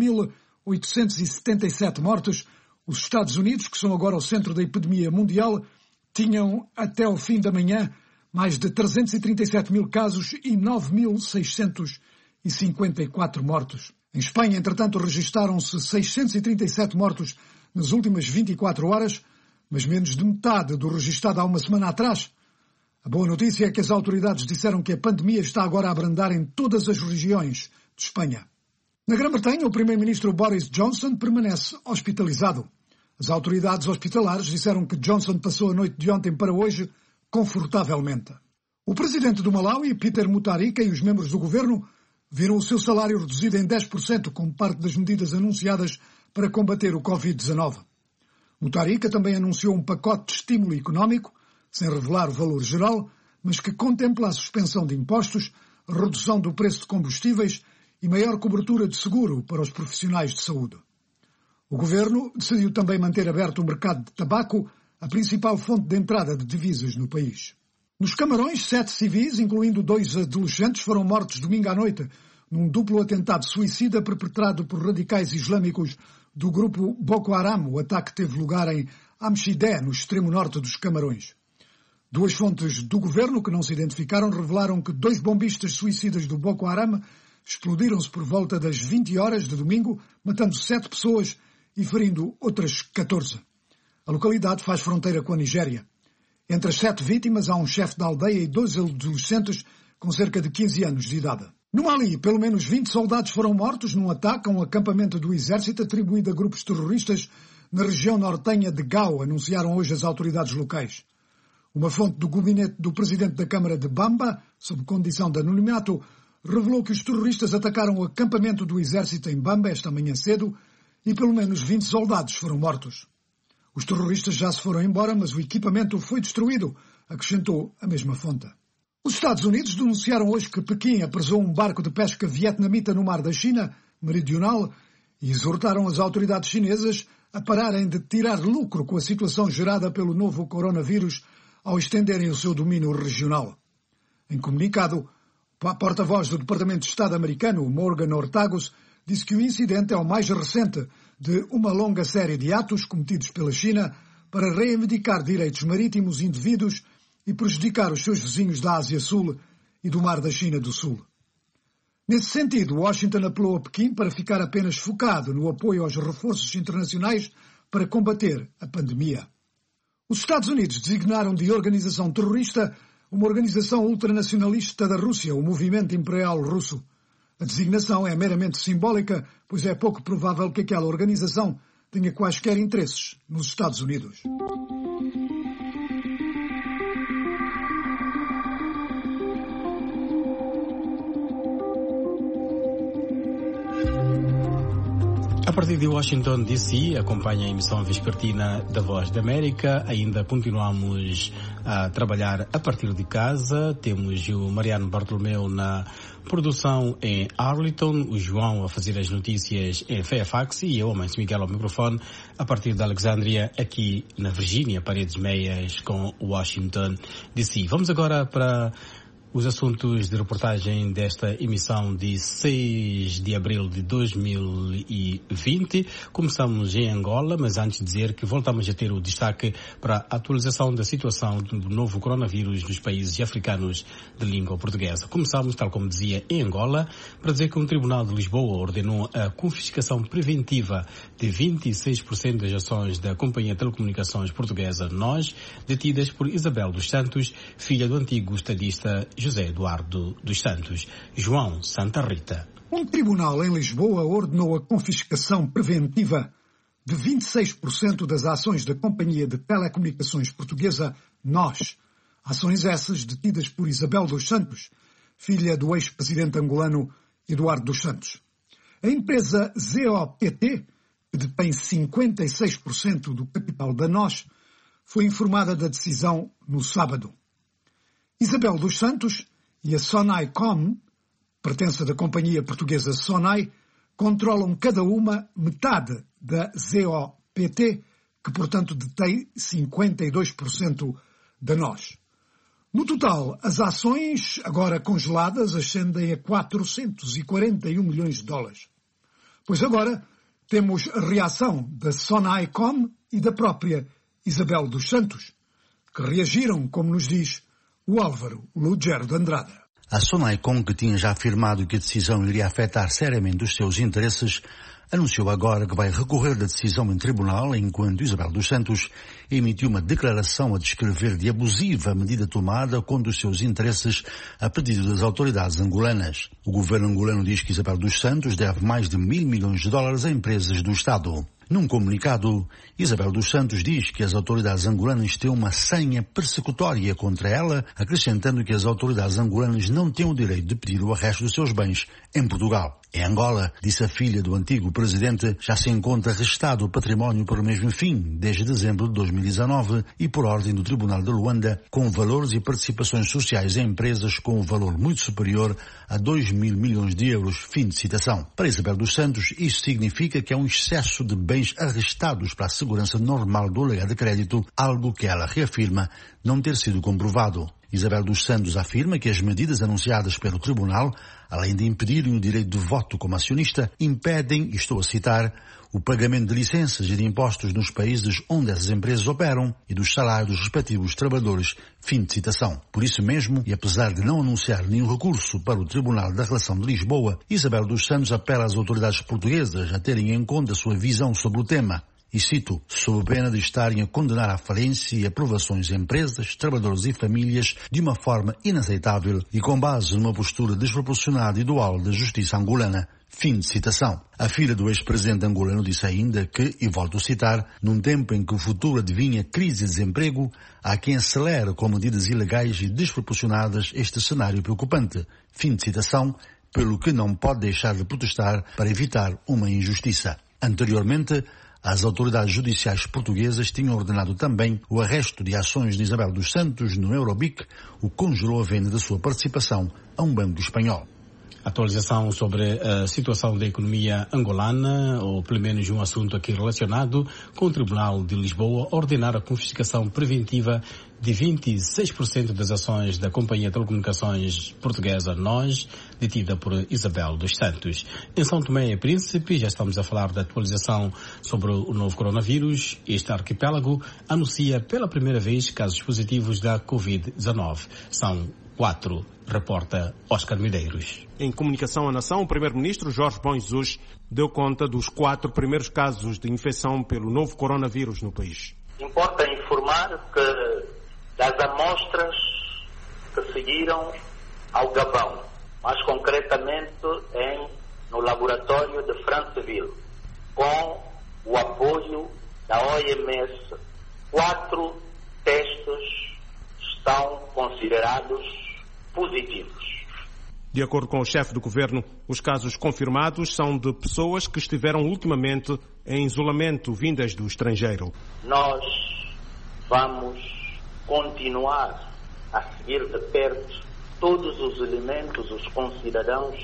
15.877 mortes. Os Estados Unidos, que são agora o centro da epidemia mundial, tinham até ao fim da manhã mais de 337 mil casos e 9.654 mortos. Em Espanha, entretanto, registaram-se 637 mortos nas últimas 24 horas, mas menos de metade do registado há uma semana atrás. A boa notícia é que as autoridades disseram que a pandemia está agora a abrandar em todas as regiões de Espanha. Na Grã-Bretanha, o primeiro-ministro Boris Johnson permanece hospitalizado. As autoridades hospitalares disseram que Johnson passou a noite de ontem para hoje confortavelmente. O presidente do Malawi, Peter Mutharika, e os membros do governo viram o seu salário reduzido em 10% como parte das medidas anunciadas para combater o Covid-19. Mutharika também anunciou um pacote de estímulo económico, sem revelar o valor geral, mas que contempla a suspensão de impostos, redução do preço de combustíveis e maior cobertura de seguro para os profissionais de saúde. O governo decidiu também manter aberto o mercado de tabaco, a principal fonte de entrada de divisas no país. Nos Camarões, 7 civis, incluindo 2 adolescentes, foram mortos domingo à noite num duplo atentado suicida perpetrado por radicais islâmicos do grupo Boko Haram. O ataque teve lugar em Amchidé, no extremo norte dos Camarões. 2 fontes do governo, que não se identificaram, revelaram que 2 bombistas suicidas do Boko Haram explodiram-se por volta das 20 horas de domingo, matando 7 pessoas e ferindo outras 14. A localidade faz fronteira com a Nigéria. Entre as 7 vítimas há um chefe da aldeia e 2 adolescentes com cerca de 15 anos de idade. No Mali, pelo menos 20 soldados foram mortos num ataque a um acampamento do exército atribuído a grupos terroristas na região nortenha de Gao, anunciaram hoje as autoridades locais. Uma fonte do gabinete do presidente da Câmara de Bamba, sob condição de anonimato, revelou que os terroristas atacaram o acampamento do exército em Bamba esta manhã cedo e pelo menos 20 soldados foram mortos. Os terroristas já se foram embora, mas o equipamento foi destruído, acrescentou a mesma fonte. Os Estados Unidos denunciaram hoje que Pequim apresou um barco de pesca vietnamita no mar da China meridional e exortaram as autoridades chinesas a pararem de tirar lucro com a situação gerada pelo novo coronavírus ao estenderem o seu domínio regional. Em comunicado, a porta-voz do Departamento de Estado americano, Morgan Ortagus, disse que o incidente é o mais recente de uma longa série de atos cometidos pela China para reivindicar direitos marítimos indevidos e prejudicar os seus vizinhos da Ásia Sul e do Mar da China do Sul. Nesse sentido, Washington apelou a Pequim para ficar apenas focado no apoio aos reforços internacionais para combater a pandemia. Os Estados Unidos designaram de organização terrorista uma organização ultranacionalista da Rússia, o Movimento Imperial Russo. A designação é meramente simbólica, pois é pouco provável que aquela organização tenha quaisquer interesses nos Estados Unidos. A partir de Washington, D.C., acompanha a emissão vespertina da Voz da América. Ainda continuamos a trabalhar a partir de casa. Temos o Mariano Bartolomeu na produção em Arlington, o João a fazer as notícias em Fairfax e eu, Márcio Miguel, ao microfone, a partir de Alexandria, aqui na Virgínia, paredes meias com Washington, D.C. Vamos agora para os assuntos de reportagem desta emissão de 6 de abril de 2020. Começamos em Angola, mas antes de dizer que voltamos a ter o destaque para a atualização da situação do novo coronavírus nos países africanos de língua portuguesa. Começamos, tal como dizia, em Angola, para dizer que um tribunal de Lisboa ordenou a confiscação preventiva de 26% das ações da Companhia de Telecomunicações Portuguesa NOS, detidas por Isabel dos Santos, filha do antigo estadista José Eduardo dos Santos. João Santa Rita. Um tribunal em Lisboa ordenou a confiscação preventiva de 26% das ações da Companhia de Telecomunicações Portuguesa NOS. Ações essas detidas por Isabel dos Santos, filha do ex-presidente angolano Eduardo dos Santos. A empresa ZOPT, que detém 56% do capital da NOS, foi informada da decisão no sábado. Isabel dos Santos e a Sonaicom, pertença da companhia portuguesa Sonai, controlam cada uma metade da ZOPT, que portanto detém 52% da NOS. No total, as ações agora congeladas ascendem a 441 milhões de dólares. Pois agora temos a reação da Sonaicom e da própria Isabel dos Santos, que reagiram, como nos diz o Álvaro Lugero de Andrade. A Sonaicom, que tinha já afirmado que a decisão iria afetar seriamente os seus interesses, anunciou agora que vai recorrer da decisão em tribunal, enquanto Isabel dos Santos emitiu uma declaração a descrever de abusiva a medida tomada contra os seus interesses a pedido das autoridades angolanas. O governo angolano diz que Isabel dos Santos deve mais de $1.000 milhões a empresas do Estado. Num comunicado, Isabel dos Santos diz que as autoridades angolanas têm uma senha persecutória contra ela, acrescentando que as autoridades angolanas não têm o direito de pedir o arresto dos seus bens em Portugal. Em Angola, disse a filha do antigo presidente, já se encontra arrestado o património por o mesmo fim, desde dezembro de 2019, e por ordem do Tribunal de Luanda, com valores e participações sociais em empresas com um valor muito superior a 2.000 milhões de euros. Fim de citação. Para Isabel dos Santos, isso significa que há um excesso de bens arrestados para a segurança normal do legado de crédito, algo que ela reafirma não ter sido comprovado. Isabel dos Santos afirma que as medidas anunciadas pelo Tribunal, além de impedirem o direito de voto como acionista, impedem, e estou a citar, o pagamento de licenças e de impostos nos países onde essas empresas operam e dos salários dos respectivos trabalhadores. Fim de citação. Por isso mesmo, e apesar de não anunciar nenhum recurso para o Tribunal da Relação de Lisboa, Isabel dos Santos apela às autoridades portuguesas a terem em conta a sua visão sobre o tema. E cito, sob pena de estarem a condenar à falência e aprovações empresas, trabalhadores e famílias de uma forma inaceitável e com base numa postura desproporcionada e dual da justiça angolana. Fim de citação. A filha do ex-presidente angolano disse ainda que, e volto a citar, num tempo em que o futuro adivinha crise e desemprego, há quem acelere com medidas ilegais e desproporcionadas este cenário preocupante. Fim de citação, pelo que não pode deixar de protestar para evitar uma injustiça. Anteriormente, As autoridades judiciais portuguesas tinham ordenado também o arresto de ações de Isabel dos Santos no Eurobic, o que congelou a venda da sua participação a um banco espanhol. Atualização sobre a situação da economia angolana, ou pelo menos um assunto aqui relacionado com o Tribunal de Lisboa ordenar a confiscação preventiva de 26% das ações da Companhia de Telecomunicações Portuguesa NOS, detida por Isabel dos Santos. Em São Tomé e Príncipe, já estamos a falar da atualização sobre o novo coronavírus. Este arquipélago anuncia pela primeira vez casos positivos da Covid-19. São 4, reporta Oscar Medeiros. Em comunicação à nação, o primeiro-ministro Jorge Bom Jesus deu conta dos 4 primeiros casos de infecção pelo novo coronavírus no país. Importa informar que das amostras que seguiram ao Gabão, mais concretamente no laboratório de Franceville, com o apoio da OMS, 4 testes estão considerados positivos. De acordo com o chefe do governo, os casos confirmados são de pessoas que estiveram ultimamente em isolamento vindas do estrangeiro. Nós vamos continuar a seguir de perto todos os elementos, os concidadãos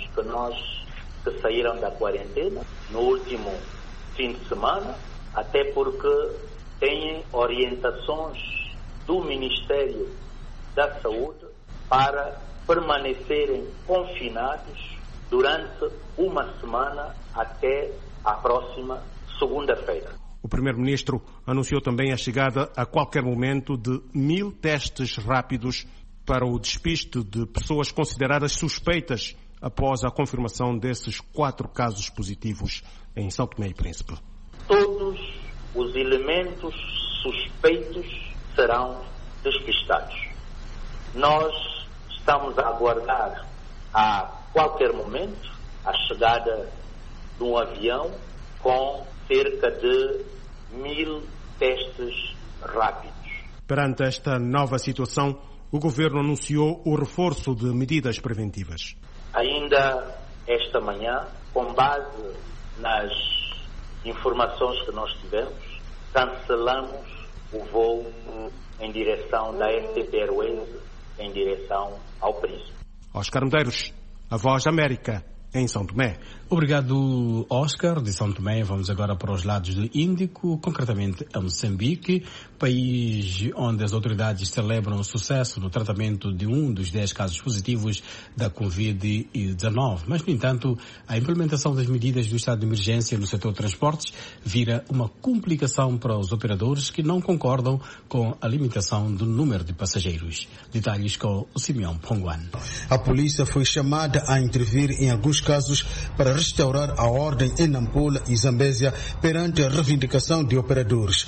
que saíram da quarentena no último fim de semana, até porque têm orientações do Ministério da Saúde para permanecerem confinados durante uma semana até a próxima segunda-feira. O primeiro-ministro anunciou também a chegada a qualquer momento de 1000 testes rápidos para o despiste de pessoas consideradas suspeitas após a confirmação desses 4 casos positivos em São Tomé e Príncipe. Todos os elementos suspeitos serão despistados. Nós estamos a aguardar a qualquer momento a chegada de um avião com cerca de 1000 testes rápidos. Perante esta nova situação, o governo anunciou o reforço de medidas preventivas. Ainda esta manhã, com base nas informações que nós tivemos, cancelamos o voo em direção da STP Airways em direção ao Príncipe. Oscar Medeiros, a Voz da América, em São Tomé. Obrigado, Oscar, de São Tomé. Vamos agora para os lados do Índico, concretamente a Moçambique, país onde as autoridades celebram o sucesso no tratamento de um dos 10 casos positivos da Covid-19. Mas, no entanto, a implementação das medidas do estado de emergência no setor de transportes vira uma complicação para os operadores que não concordam com a limitação do número de passageiros. Detalhes com o Simeão Ponguan. A polícia foi chamada a intervir em alguns casos para restaurar a ordem em Nampula e Zambésia perante a reivindicação de operadores.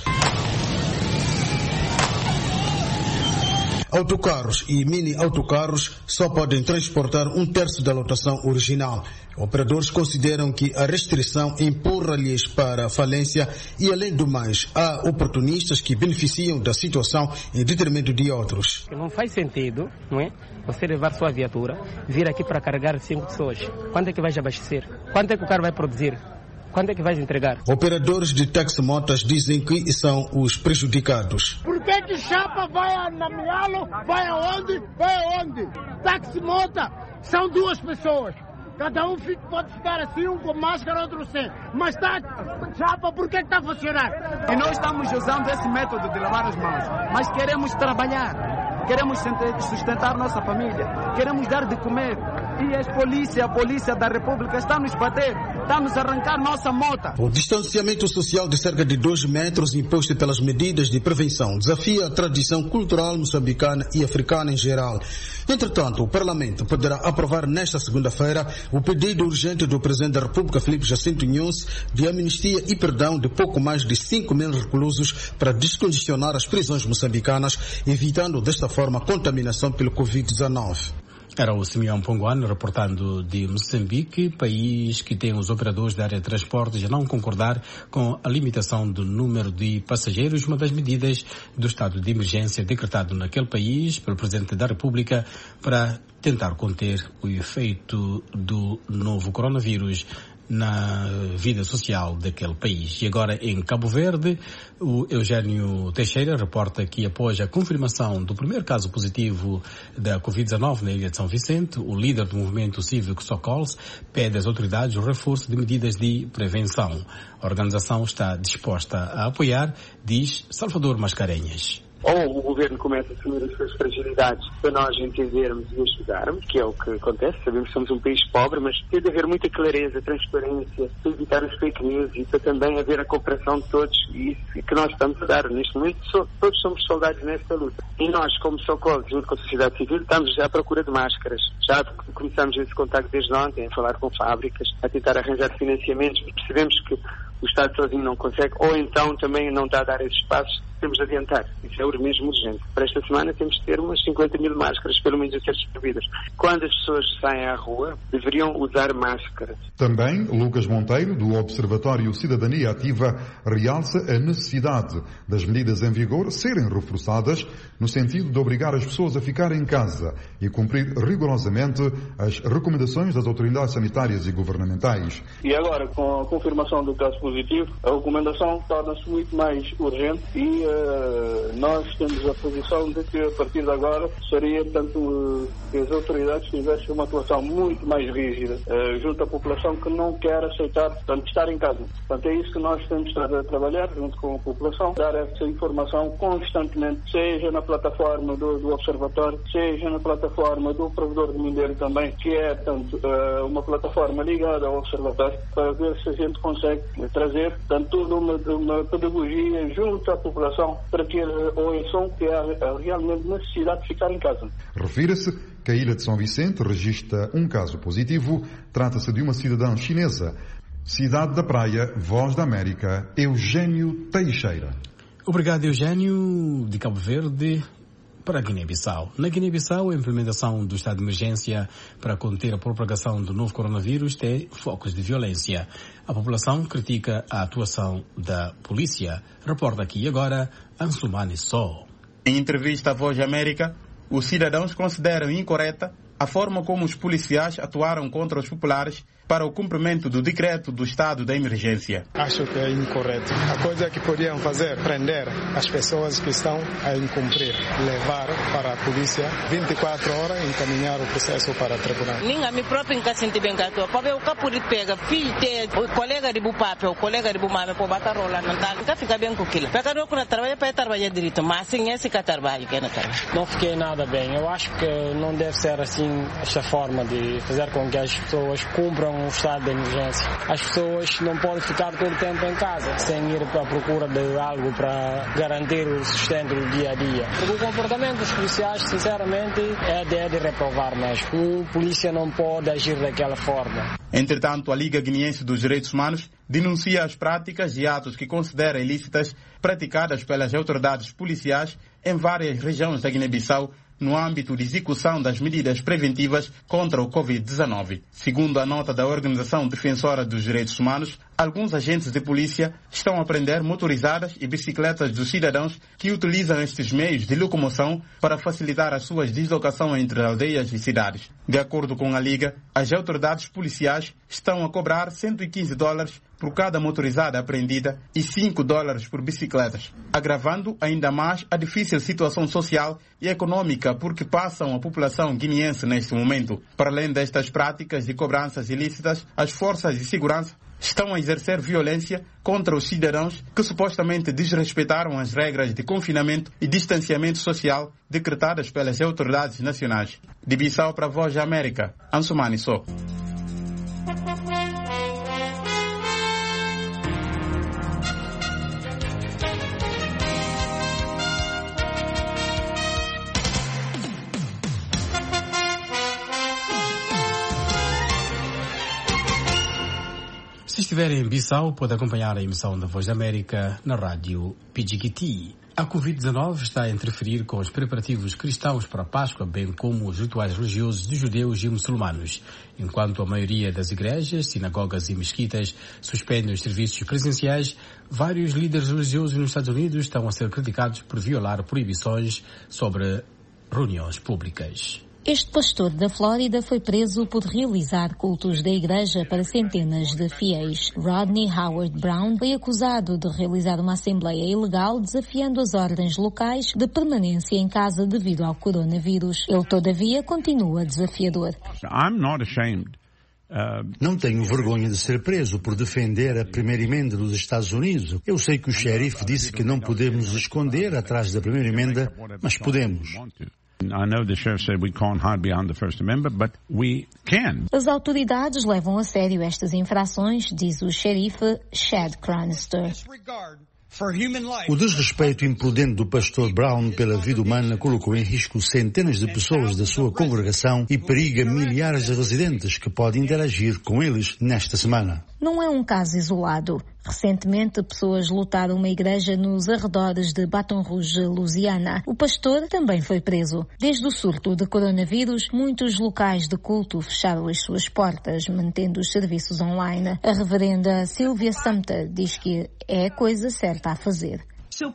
Autocarros e mini-autocarros só podem transportar 1/3 da lotação original. Operadores consideram que a restrição empurra-lhes para a falência e, além do mais, há oportunistas que beneficiam da situação em detrimento de outros. Não faz sentido, não é? Você levar sua viatura, vir aqui para carregar 5 pessoas. Quando é que vais abastecer? Quanto é que o carro vai produzir? Quando é que vais entregar? Operadores de taximotas dizem que são os prejudicados. Por que chapa vai a Namialo? Vai aonde? Vai aonde? Taximota são 2 pessoas. Cada um pode ficar assim, um com máscara, outro sem. Mas chapa, por que está a funcionar? E nós estamos usando esse método de lavar as mãos. Mas queremos trabalhar. Queremos sustentar nossa família. Queremos dar de comer. E a polícia da República está a nos bater. Está a nos arrancar nossa mota. O distanciamento social de cerca de 2 metros imposto pelas medidas de prevenção desafia a tradição cultural moçambicana e africana em geral. Entretanto, o Parlamento poderá aprovar nesta segunda-feira o pedido urgente do Presidente da República, Filipe Jacinto Nunes, de amnistia e perdão de pouco mais de 5.000 reclusos para descongestionar as prisões moçambicanas, evitando desta forma a contaminação pelo Covid-19. Era o Simeão Ponguan reportando de Moçambique, país que tem os operadores da área de transportes a não concordar com a limitação do número de passageiros, uma das medidas do estado de emergência decretado naquele país pelo Presidente da República para tentar conter o efeito do novo coronavírus na vida social daquele país. E agora, em Cabo Verde, o Eugênio Teixeira reporta que, após a confirmação do primeiro caso positivo da Covid-19 na ilha de São Vicente, o líder do movimento cívico Socols pede às autoridades o reforço de medidas de prevenção. A organização está disposta a apoiar, diz Salvador Mascarenhas. Ou o governo começa a assumir as suas fragilidades para nós entendermos e ajudarmos, que é o que acontece. Sabemos que somos um país pobre, mas tem de haver muita clareza, transparência, para evitar os fake news e para também haver a cooperação de todos, e isso que nós estamos a dar. Neste momento, todos somos soldados nesta luta. E nós, como Socorro, junto com a sociedade civil, estamos já à procura de máscaras. Já começamos esse contacto desde ontem, a falar com fábricas, a tentar arranjar financiamentos, porque percebemos que o Estado sozinho não consegue, ou então também não está a dar esses passos, temos de adiantar. Isso é mesmo urgente. Para esta semana temos de ter umas 50 mil máscaras, pelo menos, a ser distribuídas. Quando as pessoas saem à rua, deveriam usar máscaras. Também, Lucas Monteiro, do Observatório Cidadania Ativa, realça a necessidade das medidas em vigor serem reforçadas no sentido de obrigar as pessoas a ficar em casa e cumprir rigorosamente as recomendações das autoridades sanitárias e governamentais. E agora, com a confirmação do caso positivo, a recomendação torna-se muito mais urgente e nós temos a posição de que, a partir de agora, seria, portanto, que as autoridades tivessem uma atuação muito mais rígida junto à população que não quer aceitar, portanto, estar em casa. Portanto, é isso que nós temos estado a trabalhar junto com a população, dar essa informação constantemente, seja na plataforma do Observatório, seja na plataforma do Provedor de Mindeiro também, que é, portanto, uma plataforma ligada ao Observatório, para ver se a gente consegue trazer, portanto, toda uma pedagogia junto à população para que ouçam que há realmente necessidade de ficar em casa. Refira-se que a ilha de São Vicente registra um caso positivo. Trata-se de uma cidadã chinesa. Cidade da Praia, Voz da América, Eugênio Teixeira. Obrigado, Eugênio, de Cabo Verde para a Guiné-Bissau. Na Guiné-Bissau, a implementação do estado de emergência para conter a propagação do novo coronavírus tem focos de violência. A população critica a atuação da polícia. Reporta aqui agora Ansumani Só. Em entrevista à Voz da América, os cidadãos consideram incorreta a forma como os policiais atuaram contra os populares para o cumprimento do decreto do estado da emergência. Acho que é incorreto. A coisa que podiam fazer é prender as pessoas que estão a incumprir, levar para a polícia 24 horas e encaminhar o processo para o tribunal. Ninguém me próprio nunca senti bem gato. Para o capo de pega, filho o colega de bupape, o colega de bumame, para bater rola na tal, nunca fica bem com aquilo. Para não trabalhar para trabalhar direito, mas assim é se que trabalho que não fiquei nada bem. Eu acho que não deve ser assim esta forma de fazer com que as pessoas cumpram um estado de emergência. As pessoas não podem ficar todo o tempo em casa sem ir para a procura de algo para garantir o sustento do dia a dia. Porque o comportamento dos policiais, sinceramente, é de reprovar mesmo. O polícia não pode agir daquela forma. Entretanto, a Liga Guineense dos Direitos Humanos denuncia as práticas e atos que considera ilícitas praticadas pelas autoridades policiais em várias regiões da Guiné-Bissau no âmbito de execução das medidas preventivas contra o Covid-19. Segundo a nota da Organização Defensora dos Direitos Humanos, alguns agentes de polícia estão a prender motorizadas e bicicletas dos cidadãos que utilizam estes meios de locomoção para facilitar as suas deslocações entre aldeias e cidades. De acordo com a Liga, as autoridades policiais estão a cobrar $115 por cada motorizada apreendida e $5 por bicicletas, agravando ainda mais a difícil situação social e econômica por que passam a população guineense neste momento. Para além destas práticas de cobranças ilícitas, as forças de segurança estão a exercer violência contra os cidadãos que supostamente desrespeitaram as regras de confinamento e distanciamento social decretadas pelas autoridades nacionais. De Bissau para a Voz da América, Ansumani Só. Se estiver em Bissau, pode acompanhar a emissão da Voz da América na rádio Pidjiquiti. A Covid-19 está a interferir com os preparativos cristãos para a Páscoa, bem como os rituais religiosos de judeus e muçulmanos. Enquanto a maioria das igrejas, sinagogas e mesquitas suspendem os serviços presenciais, vários líderes religiosos nos Estados Unidos estão a ser criticados por violar proibições sobre reuniões públicas. Este pastor da Flórida foi preso por realizar cultos da igreja para centenas de fiéis. Rodney Howard Brown foi acusado de realizar uma assembleia ilegal desafiando as ordens locais de permanência em casa devido ao coronavírus. Ele, todavia, continua desafiador. Não tenho vergonha de ser preso por defender a primeira emenda dos Estados Unidos. Eu sei que o xerife disse que não podemos nos esconder atrás da primeira emenda, mas podemos. As autoridades levam a sério estas infrações, diz o xerife Chad Cranister. O desrespeito imprudente do pastor Brown pela vida humana colocou em risco centenas de pessoas da sua congregação e periga milhares de residentes que podem interagir com eles nesta semana. Não é um caso isolado. Recentemente, pessoas lotaram uma igreja nos arredores de Baton Rouge, Louisiana. O pastor também foi preso. Desde o surto de coronavírus, muitos locais de culto fecharam as suas portas, mantendo os serviços online. A reverenda Sylvia Sumter diz que é a coisa certa a fazer.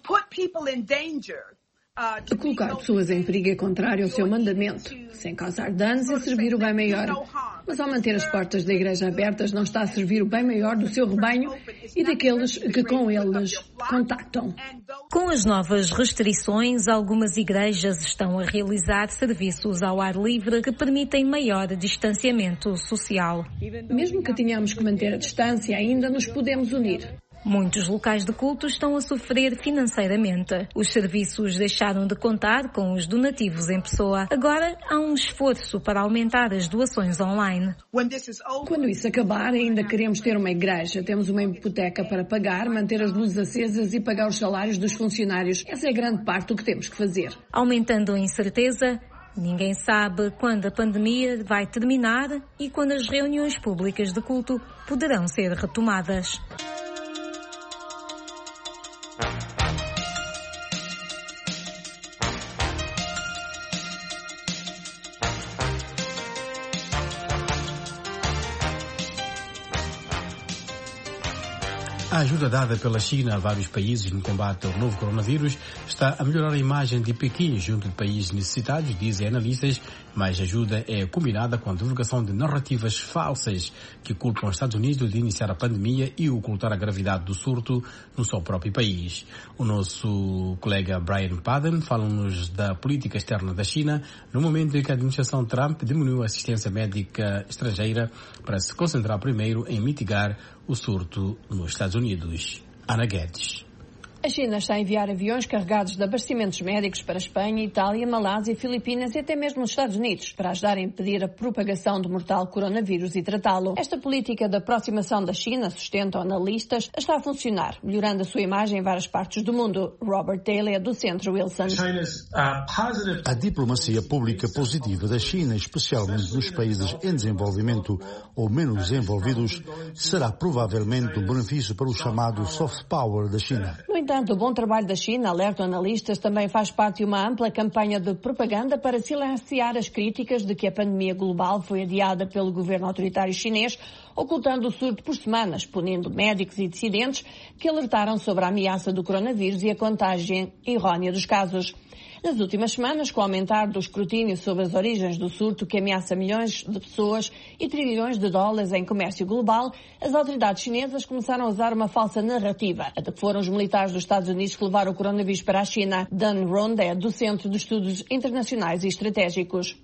Colocar pessoas em perigo é contrário ao seu mandamento, sem causar danos e servir o bem maior. Mas ao manter as portas da igreja abertas não está a servir o bem maior do seu rebanho e daqueles que com eles contactam. Com as novas restrições, algumas igrejas estão a realizar serviços ao ar livre que permitem maior distanciamento social. Mesmo que tenhamos que manter a distância, ainda nos podemos unir. Muitos locais de culto estão a sofrer financeiramente. Os serviços deixaram de contar com os donativos em pessoa. Agora há um esforço para aumentar as doações online. Quando isso acabar, ainda queremos ter uma igreja. Temos uma hipoteca para pagar, manter as luzes acesas e pagar os salários dos funcionários. Essa é grande parte do que temos que fazer. Aumentando a incerteza, ninguém sabe quando a pandemia vai terminar e quando as reuniões públicas de culto poderão ser retomadas. A ajuda dada pela China a vários países no combate ao novo coronavírus está a melhorar a imagem de Pequim junto de países necessitados, dizem analistas, mas a ajuda é combinada com a divulgação de narrativas falsas que culpam os Estados Unidos de iniciar a pandemia e ocultar a gravidade do surto no seu próprio país. O nosso colega Brian Padden fala-nos da política externa da China no momento em que a administração Trump diminuiu a assistência médica estrangeira para se concentrar primeiro em mitigar o surto nos Estados Unidos. Ana Guedes. A China está a enviar aviões carregados de abastecimentos médicos para a Espanha, Itália, Malásia, Filipinas e até mesmo os Estados Unidos, para ajudar a impedir a propagação do mortal coronavírus e tratá-lo. Esta política de aproximação da China, sustentam analistas, está a funcionar, melhorando a sua imagem em várias partes do mundo. Robert Daly é do Centro Wilson. A diplomacia pública positiva da China, especialmente nos países em desenvolvimento ou menos desenvolvidos, será provavelmente um benefício para o chamado soft power da China. No entanto, o bom trabalho da China, alertam analistas, também faz parte de uma ampla campanha de propaganda para silenciar as críticas de que a pandemia global foi adiada pelo governo autoritário chinês, ocultando o surto por semanas, punindo médicos e dissidentes que alertaram sobre a ameaça do coronavírus e a contagem errónea dos casos. Nas últimas semanas, com o aumentar do escrutínio sobre as origens do surto que ameaça milhões de pessoas e trilhões de dólares em comércio global, as autoridades chinesas começaram a usar uma falsa narrativa, a de que foram os militares dos Estados Unidos que levaram o coronavírus para a China. Dan Ronda é do Centro de Estudos Internacionais e Estratégicos.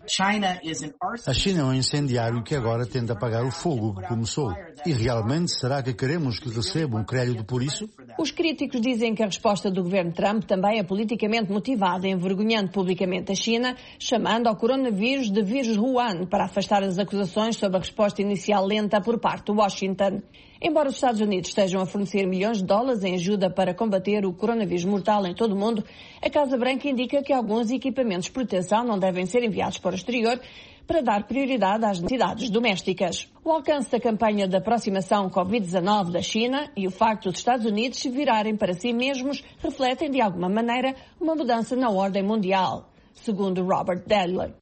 A China é um incendiário que agora tenta apagar o fogo que começou. E realmente, será que queremos que receba um crédito por isso? Os críticos dizem que a resposta do governo Trump também é politicamente motivada, envergonhando publicamente a China, chamando ao coronavírus de vírus Wuhan, para afastar as acusações sobre a resposta inicial lenta por parte de Washington. Embora os Estados Unidos estejam a fornecer milhões de dólares em ajuda para combater o coronavírus mortal em todo o mundo, a Casa Branca indica que alguns equipamentos de proteção não devem ser enviados para o exterior para dar prioridade às necessidades domésticas. O alcance da campanha de aproximação Covid-19 da China e o facto dos Estados Unidos se virarem para si mesmos refletem de alguma maneira uma mudança na ordem mundial, segundo Robert Daly.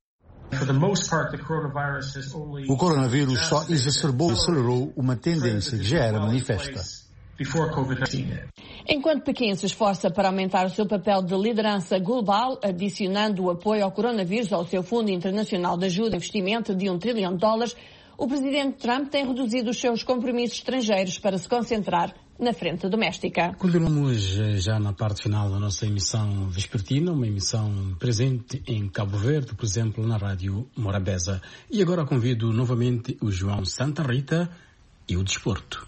O coronavírus só exacerbou e acelerou uma tendência que já era manifesta. before COVID-19. Enquanto Pequim se esforça para aumentar o seu papel de liderança global, adicionando o apoio ao coronavírus ao seu Fundo Internacional de Ajuda e Investimento de $1 trilhão, o presidente Trump tem reduzido os seus compromissos estrangeiros para se concentrar na frente doméstica. Continuamos já na parte final da nossa emissão vespertina, uma emissão presente em Cabo Verde, por exemplo, na Rádio Morabeza. E agora convido novamente o João Santa Rita e o desporto.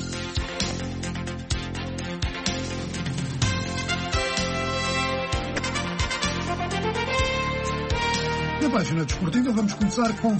Na página desportiva vamos começar com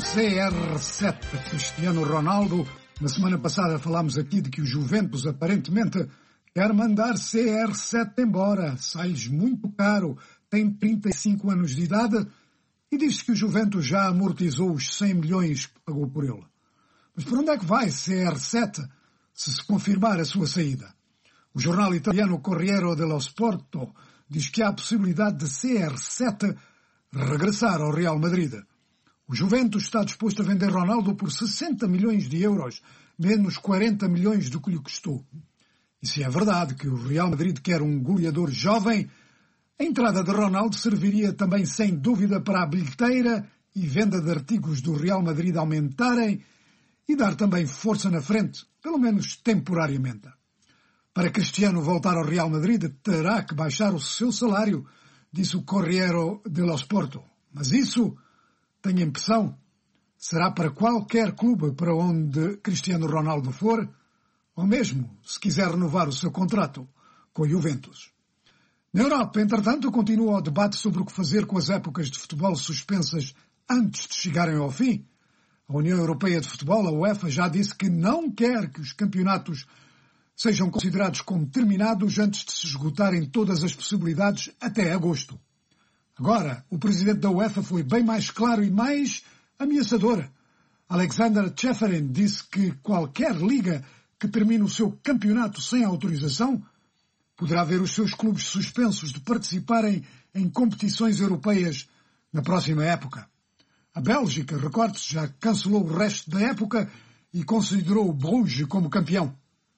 CR7, Cristiano Ronaldo. Na semana passada falámos aqui de que o Juventus aparentemente quer mandar CR7 embora. Sai-lhes muito caro, tem 35 anos de idade e diz que o Juventus já amortizou os 100 milhões que pagou por ele. Mas por onde é que vai CR7 se confirmar a sua saída? O jornal italiano Corriere dello Sport diz que há a possibilidade de CR7 regressar ao Real Madrid. O Juventus está disposto a vender Ronaldo por 60 milhões de euros, menos 40 milhões do que lhe custou. E se é verdade que o Real Madrid quer um goleador jovem, a entrada de Ronaldo serviria também sem dúvida para a bilheteira e venda de artigos do Real Madrid aumentarem e dar também força na frente, pelo menos temporariamente. Para Cristiano voltar ao Real Madrid, terá que baixar o seu salário, disse o Corriere dello Sport. Mas isso, tenho a impressão, será para qualquer clube para onde Cristiano Ronaldo for, ou mesmo se quiser renovar o seu contrato com a Juventus. Na Europa, entretanto, continua o debate sobre o que fazer com as épocas de futebol suspensas antes de chegarem ao fim. A União Europeia de Futebol, a UEFA, já disse que não quer que os campeonatos sejam considerados como terminados antes de se esgotarem todas as possibilidades até agosto. Agora, o presidente da UEFA foi bem mais claro e mais ameaçador. Alexander Čeferin disse que qualquer liga que termine o seu campeonato sem autorização poderá ver os seus clubes suspensos de participarem em competições europeias na próxima época. A Bélgica, recorde-se, já cancelou o resto da época e considerou o Bruges como campeão.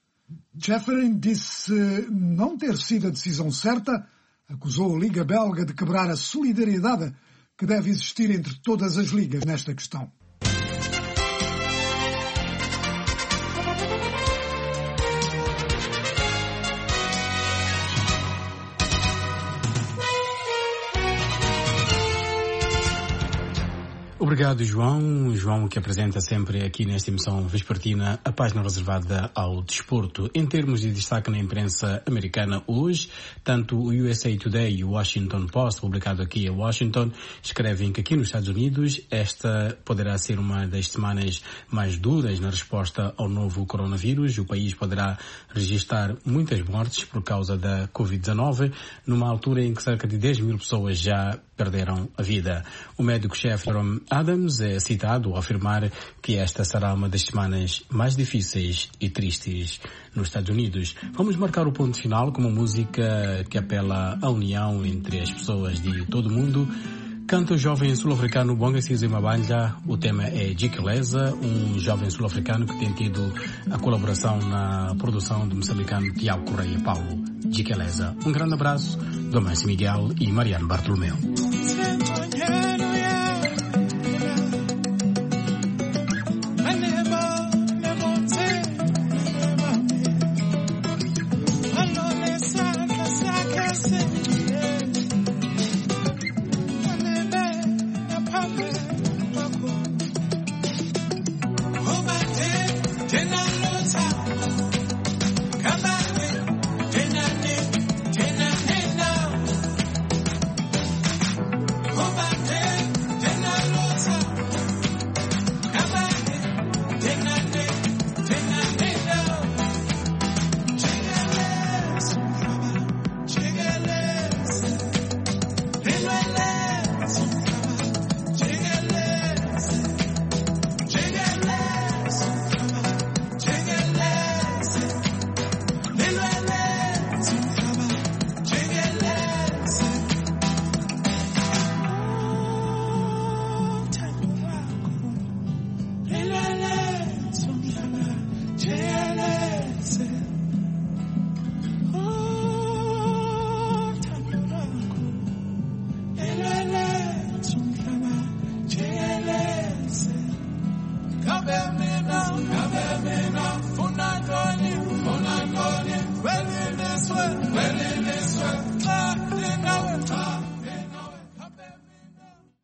Čeferin disse não ter sido a decisão certa, acusou a Liga Belga de quebrar a solidariedade que deve existir entre todas as ligas nesta questão. Obrigado, João. João, que apresenta sempre aqui nesta emissão vespertina a página reservada ao desporto. Em termos de destaque na imprensa americana hoje, tanto o USA Today e o Washington Post, publicado aqui em Washington, escrevem que aqui nos Estados Unidos esta poderá ser uma das semanas mais duras na resposta ao novo coronavírus. O país poderá registrar muitas mortes por causa da Covid-19, numa altura em que cerca de 10 mil pessoas já perderam a vida. O médico-chefe Jerome Adams é citado a afirmar que esta será uma das semanas mais difíceis e tristes nos Estados Unidos. Vamos marcar o ponto final com uma música que apela à união entre as pessoas de todo o mundo. Canta o jovem sul-africano Bonga Sizwe Mabanja. O tema é Jikeleza, um jovem sul-africano que tem tido a colaboração na produção do moçambicano Tiago Correia Paulo. Jikeleza. Um grande abraço do Márcio Miguel e Mariano Bartolomeu. Oh, my God.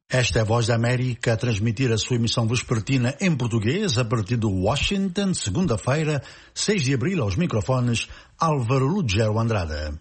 Esta é a Voz da América a transmitir a sua emissão vespertina em português a partir de Washington, segunda-feira, 6 de abril, aos microfones, Álvaro Lugero Andrade.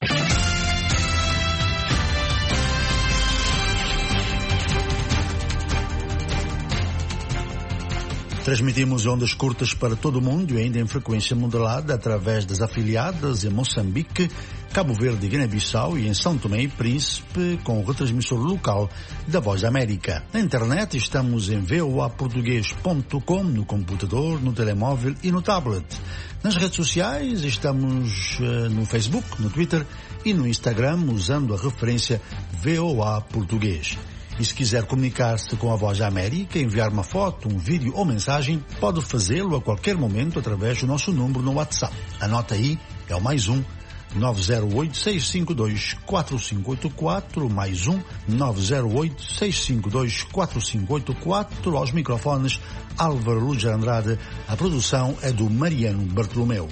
Transmitimos ondas curtas para todo o mundo e ainda em frequência modulada através das afiliadas em Moçambique, Cabo Verde e Guiné-Bissau e em São Tomé e Príncipe, com o retransmissor local da Voz da América. Na internet estamos em voaportugues.com, no computador, no telemóvel e no tablet. Nas redes sociais estamos no Facebook, no Twitter e no Instagram usando a referência VOA Português. E se quiser comunicar-se com a Voz da América, enviar uma foto, um vídeo ou mensagem, pode fazê-lo a qualquer momento através do nosso número no WhatsApp. Anota aí, é o +1 908-652-4584, +1 908-652-4584, aos microfones Álvaro Lugero Andrade. A produção é do Mariano Bartolomeu.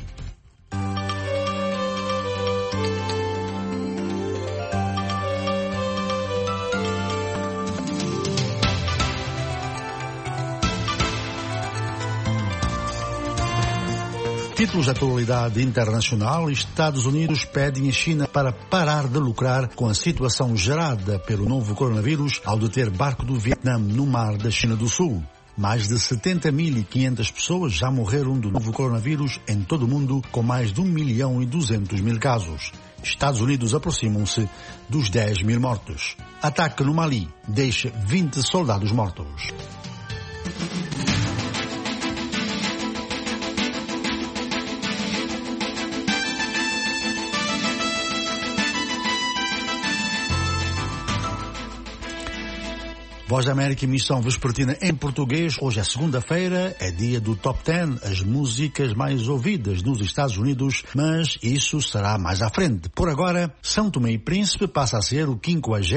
Títulos de atualidade internacional: Estados Unidos pedem à China para parar de lucrar com a situação gerada pelo novo coronavírus ao deter barco do Vietnã no mar da China do Sul. Mais de 70.500 pessoas já morreram do novo coronavírus em todo o mundo, com mais de 1.200.000 casos. Estados Unidos aproximam-se dos 10.000 mortos. Ataque no Mali deixa 20 soldados mortos. Voz da América, emissão vespertina em português. Hoje é segunda-feira, é dia do Top 10, as músicas mais ouvidas nos Estados Unidos, mas isso será mais à frente. Por agora, São Tomé e Príncipe passa a ser o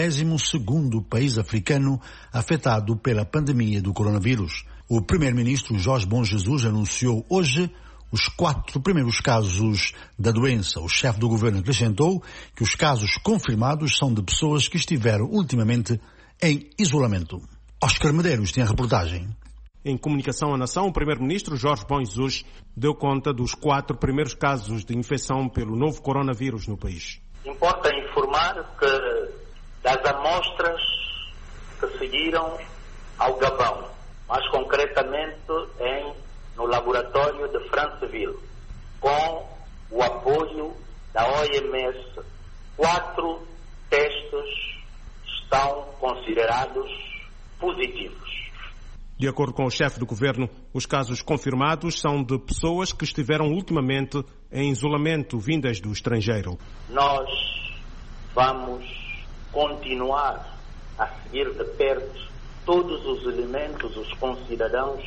52º país africano afetado pela pandemia do coronavírus. O primeiro-ministro Jorge Bom Jesus anunciou hoje os 4 primeiros casos da doença. O chefe do governo acrescentou que os casos confirmados são de pessoas que estiveram ultimamente em isolamento. Oscar Medeiros tem a reportagem. Em comunicação à nação, o primeiro-ministro Jorge Bom Jesus deu conta dos 4 primeiros casos de infecção pelo novo coronavírus no país. Importa informar que das amostras que seguiram ao Gabão, mais concretamente no laboratório de Franceville, com o apoio da OMS, 4 testes são considerados positivos. De acordo com o chefe do governo, os casos confirmados são de pessoas que estiveram ultimamente em isolamento vindas do estrangeiro. Nós vamos continuar a seguir de perto todos os elementos, os concidadãos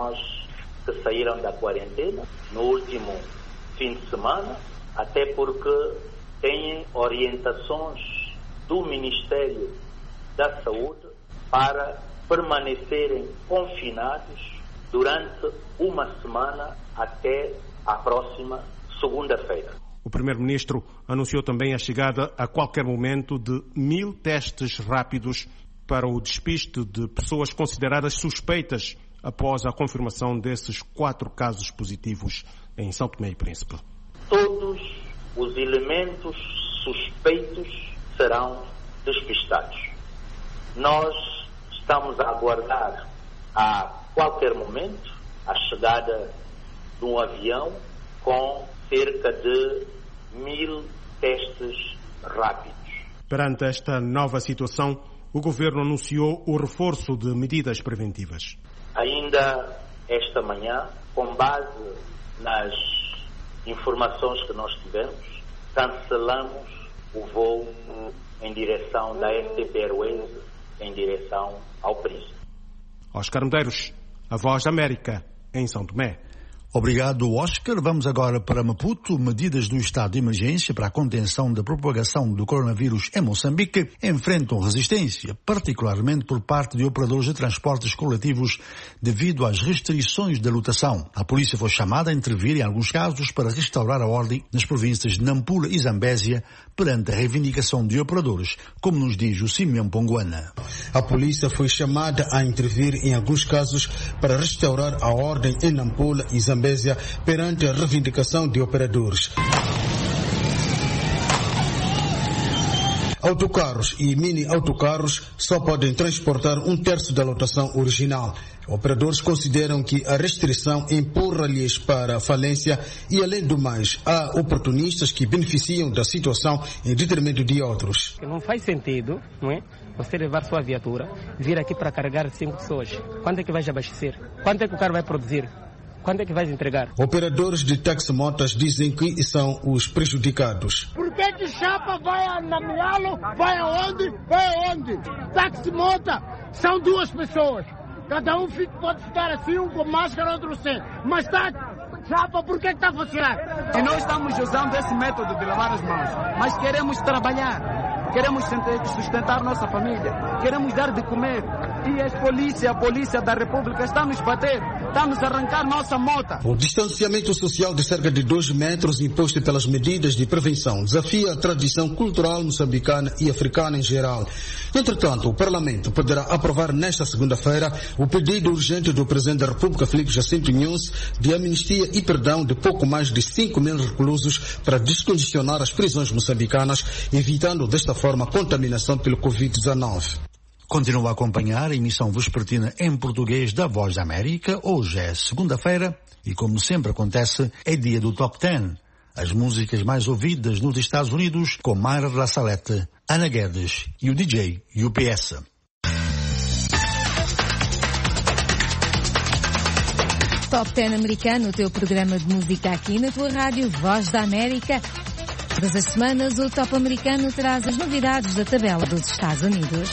que saíram da quarentena no último fim de semana, até porque têm orientações do Ministério da Saúde para permanecerem confinados durante uma semana até a próxima segunda-feira. O primeiro-ministro anunciou também a chegada a qualquer momento de 1.000 testes rápidos para o despiste de pessoas consideradas suspeitas após a confirmação desses 4 casos positivos em São Tomé e Príncipe. Todos os elementos suspeitos serão despistados. Nós estamos a aguardar a qualquer momento a chegada de um avião com cerca de 1.000 testes rápidos. Perante esta nova situação, o governo anunciou o reforço de medidas preventivas. Ainda esta manhã, com base nas informações que nós tivemos, cancelamos o voo em direção da STP Airways em direção ao Príncipe. Oscar Medeiros, a Voz da América, em São Tomé. Obrigado, Oscar. Vamos agora para Maputo. Medidas do estado de emergência para a contenção da propagação do coronavírus em Moçambique enfrentam resistência, particularmente por parte de operadores de transportes coletivos devido às restrições da lotação. A polícia foi chamada a intervir em alguns casos para restaurar a ordem nas províncias de Nampula e Zambésia perante a reivindicação de operadores, como nos diz o Simeão Ponguana. A polícia foi chamada a intervir em alguns casos para restaurar a ordem em Nampula e Zambésia perante a reivindicação de operadores. Autocarros e mini-autocarros só podem transportar 1/3 da lotação original. Operadores consideram que a restrição empurra-lhes para a falência e, além do mais, há oportunistas que beneficiam da situação em detrimento de outros. Não faz sentido, não é? Você levar sua viatura, vir aqui para carregar 5 pessoas. Quanto é que vais abastecer? Quanto é que o carro vai produzir? Quando é que vais entregar? Operadores de taximotas dizem que são os prejudicados. Por que chapa vai a Namialo? Vai aonde? Vai aonde? Taximota são 2 pessoas. Cada um pode ficar assim, um com máscara, outro sem. Mas chapa, por que está a funcionar? E nós estamos usando esse método de lavar as mãos. Mas queremos trabalhar. Queremos sustentar nossa família. Queremos dar de comer. E a polícia da República está nos bater. Está nos arrancar nossa mota. O distanciamento social de cerca de 2 metros imposto pelas medidas de prevenção desafia a tradição cultural moçambicana e africana em geral. Entretanto, o Parlamento poderá aprovar nesta segunda-feira o pedido urgente do Presidente da República, Filipe Jacinto Nunes, de amnistia e perdão de pouco mais de 5.000 reclusos para descongestionar as prisões moçambicanas, evitando desta forma a contaminação pelo Covid-19. Continua a acompanhar a emissão vespertina em português da Voz da América. Hoje é segunda-feira e, como sempre acontece, é dia do Top 10. As músicas mais ouvidas nos Estados Unidos com Mayra La Salete, Ana Guedes e o DJ UPS. Top 10 americano, o teu programa de música aqui na tua rádio Voz da América. Todas as semanas o Top americano traz as novidades da tabela dos Estados Unidos.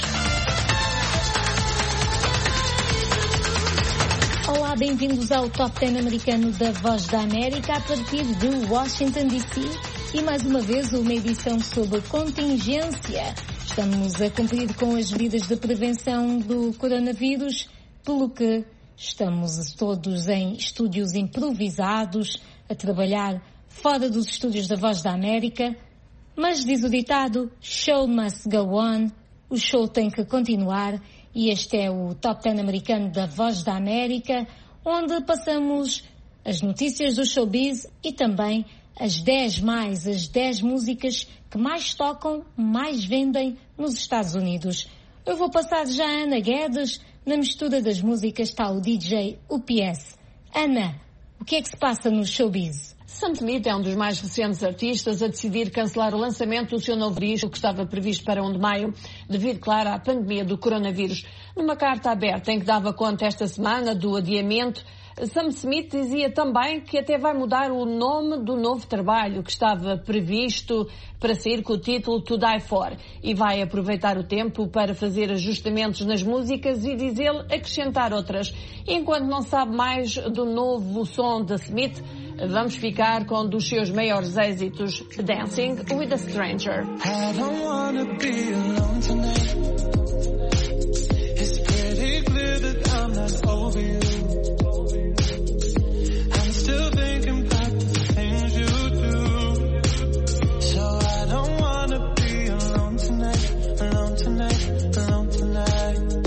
Olá, bem-vindos ao Top 10 americano da Voz da América a partir de Washington, D.C. E mais uma vez uma edição sobre contingência. Estamos a cumprir com as medidas de prevenção do coronavírus, pelo que estamos todos em estúdios improvisados, a trabalhar fora dos estúdios da Voz da América. Mas diz o ditado, show must go on, o show tem que continuar. E este é o Top 10 americano da Voz da América, onde passamos as notícias do showbiz e também as 10 músicas que mais tocam, mais vendem nos Estados Unidos. Eu vou passar já a Ana Guedes. Na mistura das músicas está o DJ UPS. Ana, o que é que se passa no showbiz? Sam Smith é um dos mais recentes artistas a decidir cancelar o lançamento do seu novo disco, que estava previsto para 1 de maio, devido, claro, à pandemia do coronavírus. Numa carta aberta em que dava conta esta semana do adiamento, Sam Smith dizia também que até vai mudar o nome do novo trabalho, que estava previsto para sair com o título To Die For, e vai aproveitar o tempo para fazer ajustamentos nas músicas e, diz ele, acrescentar outras. Enquanto não sabe mais do novo som de Smith, vamos ficar com um dos seus maiores êxitos, Dancing with a Stranger. I don't wanna be alone tonight. It's pretty clear that I'm not over you. I'm still thinking about the things you do. So I don't wanna be alone tonight, alone tonight, alone tonight.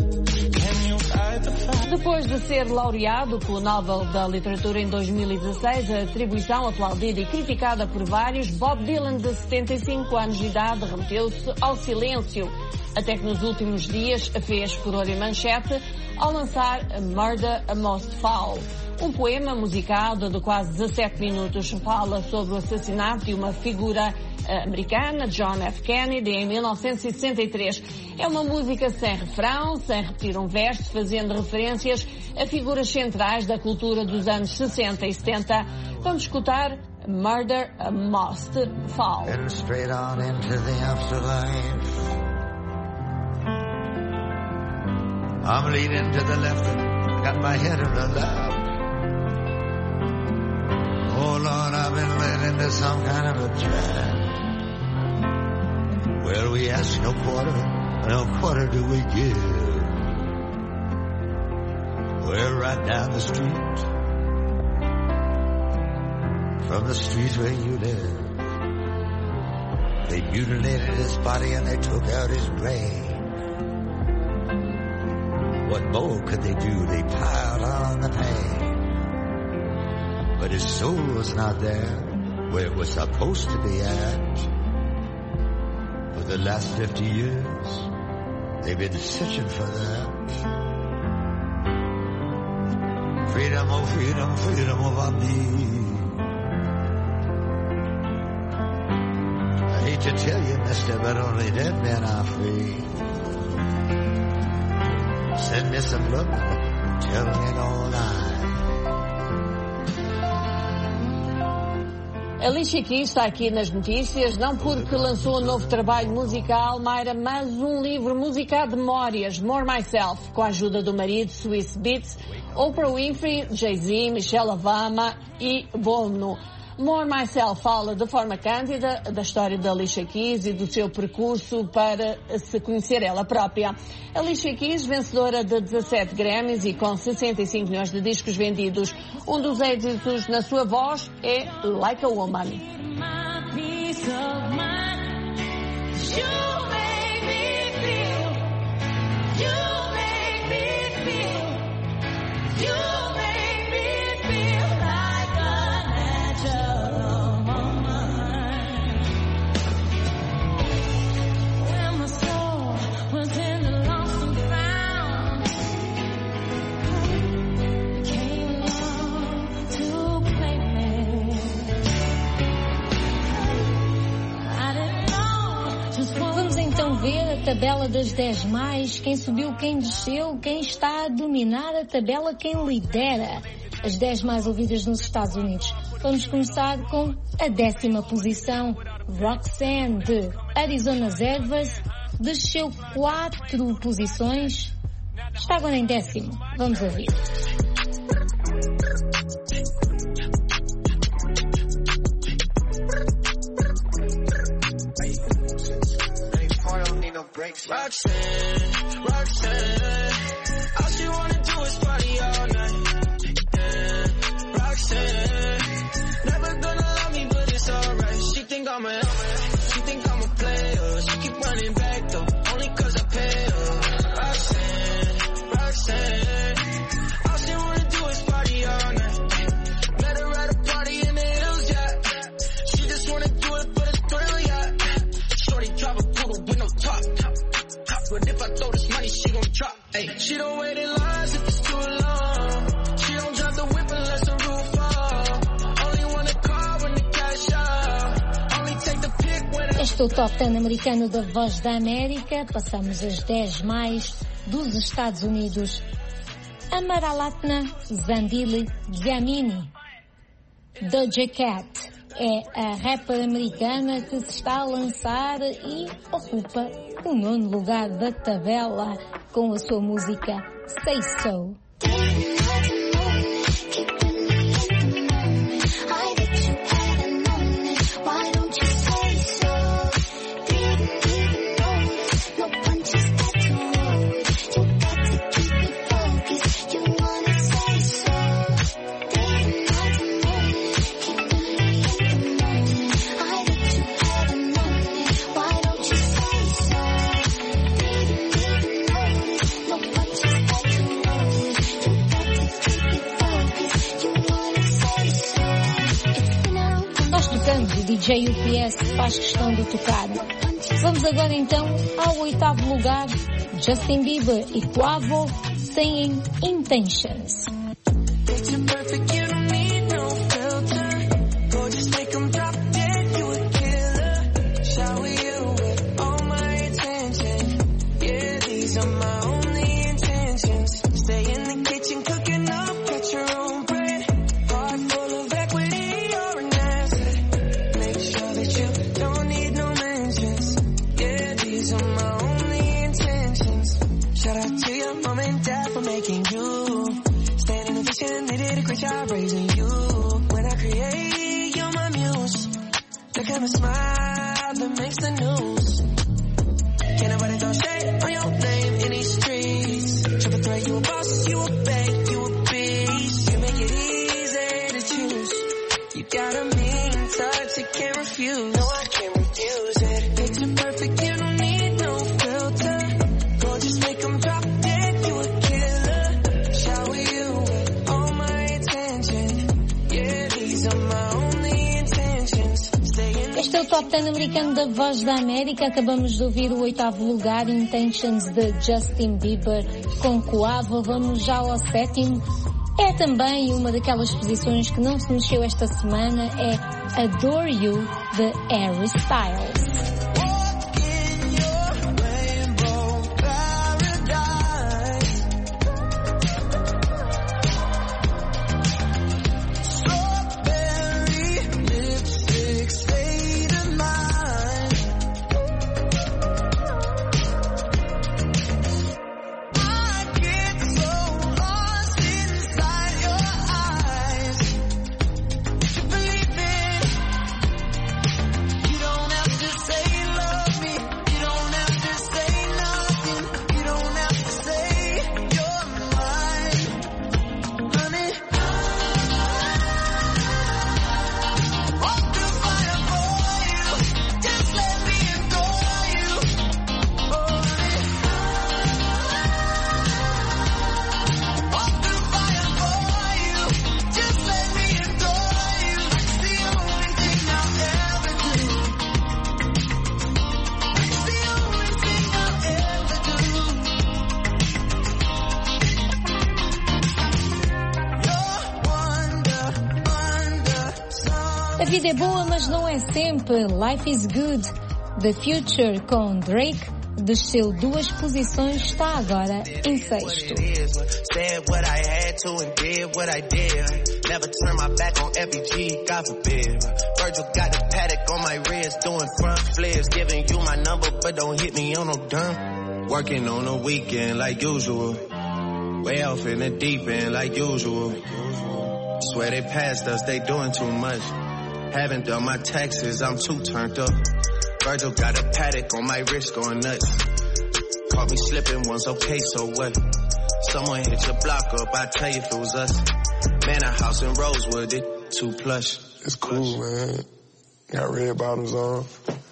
Depois de ser laureado pelo Nobel da Literatura em 2016, a atribuição aplaudida e criticada por vários, Bob Dylan, de 75 anos de idade, remeteu-se ao silêncio, até que nos últimos dias fez furor em manchete ao lançar A Murder Most Foul. Um poema musicado de quase 17 minutos fala sobre o assassinato de uma figura americana, John F. Kennedy, em 1963. É uma música sem refrão, sem repetir um verso, fazendo referências a figuras centrais da cultura dos anos 60 e 70. Vamos escutar Murder Most Foul. Straight on into the afterlife. I'm leaning to the left, got my head on the left. into some kind of a trap. Well, we ask no quarter do we give. Well, right down the street, from the street where you live, they mutilated his body and they took out his brain. What more could they do? They piled on the pain. But his soul was not there where it was supposed to be at. For the last 50 years, they've been searching for that. Freedom, oh freedom, freedom over me. I hate to tell you, mister, but only dead men are free. Send me some blood, tell me no lie. Alicia Keys está aqui nas notícias, não porque lançou um novo trabalho musical, Mayra, mas um livro musical de memórias, More Myself, com a ajuda do marido, Swiss Beats, Oprah Winfrey, Jay-Z, Michelle Obama e Bono. More Myself fala de forma cândida da história da Alicia Keys e do seu percurso para se conhecer ela própria. Alicia Keys, vencedora de 17 Grammys e com 65 milhões de discos vendidos. Um dos êxitos na sua voz é Like a Woman. Ver a tabela das 10 mais, quem subiu, quem desceu, quem está a dominar a tabela, quem lidera as 10 mais ouvidas nos Estados Unidos. Vamos começar com a 10ª posição. Roxanne, de Arizona's Ervas, desceu 4 posições, está agora em 10º. Vamos ouvir. Roxanne, all she wanna do is party all night. Yeah. Roxanne, never gonna love me, but it's alright. She think I'm a player. She keep running back though, only cause I pay her. Roxanne, all she wanna do is party all night. Met her at a party in the hills, yeah. She just wanna do it for the thrill, yeah. Shorty drive a poodle with no top. But if I throw this money, she gon' drop. Ay, she don't wait in lines if it's too long. She don't drive the whip unless the roof fall. Only want a car when the cash out. Only take the pick when Este é o Top 10 americano da Voz da América. Passamos as 10 mais dos Estados Unidos. Amaralatna Zandili Dlamini. Doja Cat é a rapper americana que se está a lançar e ocupa o 9º lugar da tabela com a sua música Say So. DJ UPS faz questão de tocar. Vamos agora então ao 8º lugar, Justin Bieber e Quavo, Saying Intentions. Shout out to your mom and dad for making you. Stand in the vision, they did a great job. have a smile that makes the news. Can't nobody throw shade on your name in these streets. Triple threat, you a boss, you a bank, you a beast. You make it easy to choose. You got a mean touch, you can't refuse. No, I can't refuse it. Picture perfect, you don't need no filter. Go just make them drop dead, you a killer. Shower you with all my attention. Yeah, these are my only intentions. Este é o Top 10 americano da Voz da América. Acabamos de ouvir o 8º lugar, Intentions, de Justin Bieber, com Coavo. Vamos já ao 7º. É também uma daquelas posições que não se mexeu esta semana, é Adore You, de Harry Styles. A vida é boa, mas não é sempre. Life is Good, The Future, com Drake, desceu 2 posições, está agora em 6º. Said what I had to and did what I did. Never turn my back on FBG, God forbid. Virgil got the paddock on my wrist, doing front flips, giving you my number, but don't hit me on no dumb. Working on the weekend like usual. Way off in the deep end like usual. Swear they passed us, they doing too much. Haven't done my taxes, I'm too turned up. Virgil got a paddock on my wrist going nuts. Caught me slipping once, okay, so what? Someone hit your block up, I tell you if it was us. Man, a house in Rosewood, it too plush. It's cool, man. Got red bottoms on.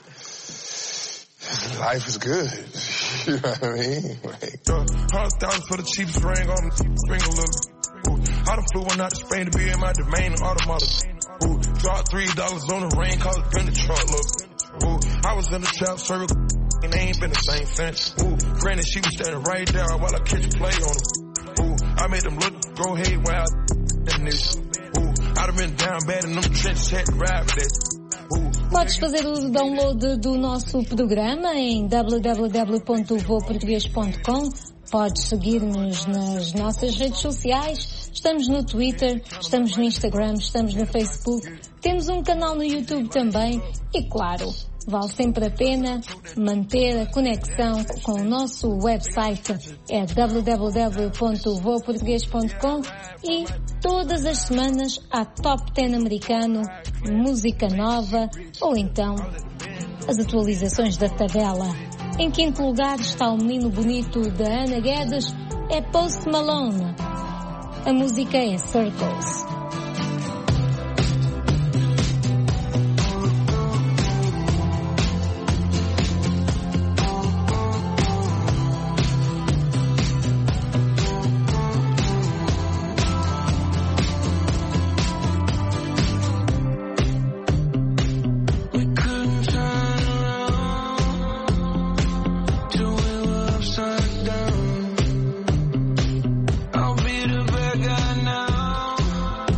Life is good. You know what I mean? Like, $100,000 for the cheapest ring on me. Bring a little. Ooh, I done flew one out to Spain to be in my domain and automotive. Ooh, dropped $3 on the rain, cause it's been the truck, look. Ooh, I was in the trap circle, and they ain't been the same since. Ooh, granted, she was standing right there while I catch a play on them. Ooh, I made them look, go haywire, and this. Ooh, I'd have been down bad in them trenches, had to ride with that. Podes fazer o download do nosso programa em www.voportugues.com. Podes seguir-nos nas nossas redes sociais. Estamos no Twitter, estamos no Instagram, estamos no Facebook. Temos um canal no YouTube também. E claro, vale sempre a pena manter a conexão com o nosso website. É www.voportugues.com e todas as semanas há Top 10 americano, música nova ou então as atualizações da tabela. Em 5º lugar está o menino bonito da Ana Guedes, é Post Malone. A música é Circles. I'll be the bad guy now.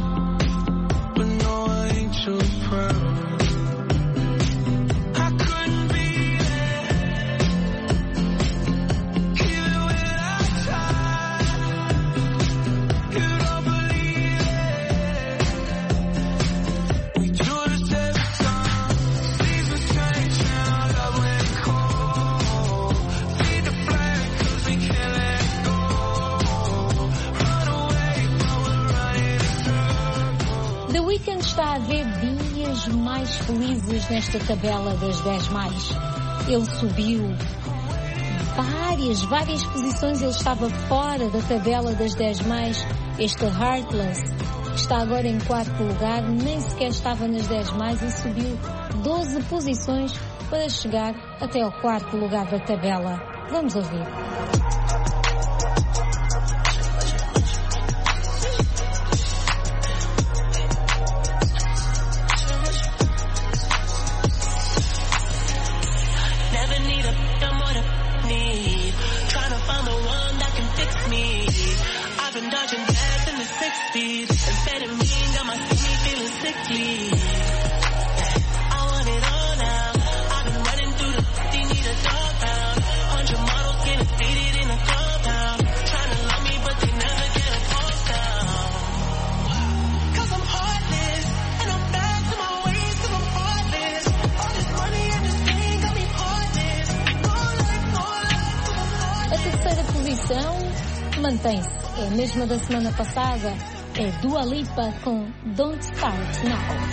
dias mais felizes nesta tabela das 10 mais. Ele subiu várias posições, ele estava fora da tabela das 10 mais. Este Heartless está agora em 4º lugar, nem sequer estava nas 10 mais e subiu 12 posições para chegar até ao 4º lugar da tabela. Vamos ouvir. Mantém-se, é a mesma da semana passada, é Dua Lipa com Don't Start Now.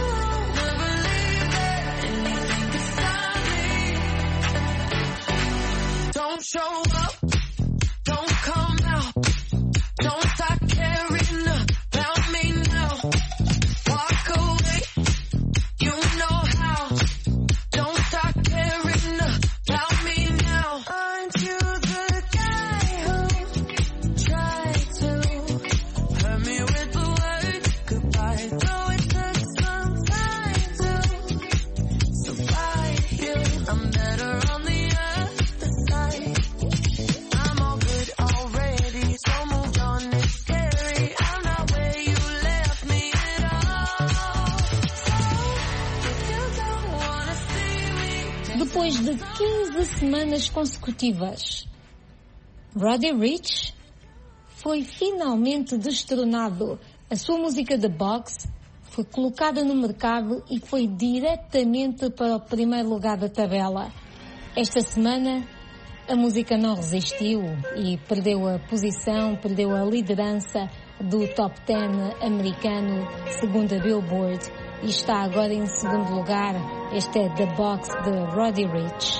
Depois de 15 semanas consecutivas, Roddy Ricch foi finalmente destronado. A sua música The Box foi colocada no mercado e foi diretamente para o 1º lugar da tabela. Esta semana a música não resistiu e perdeu a posição, perdeu a liderança do Top 10 americano segundo a Billboard e está agora em 2º lugar. Este é The Box de Roddy Ricch.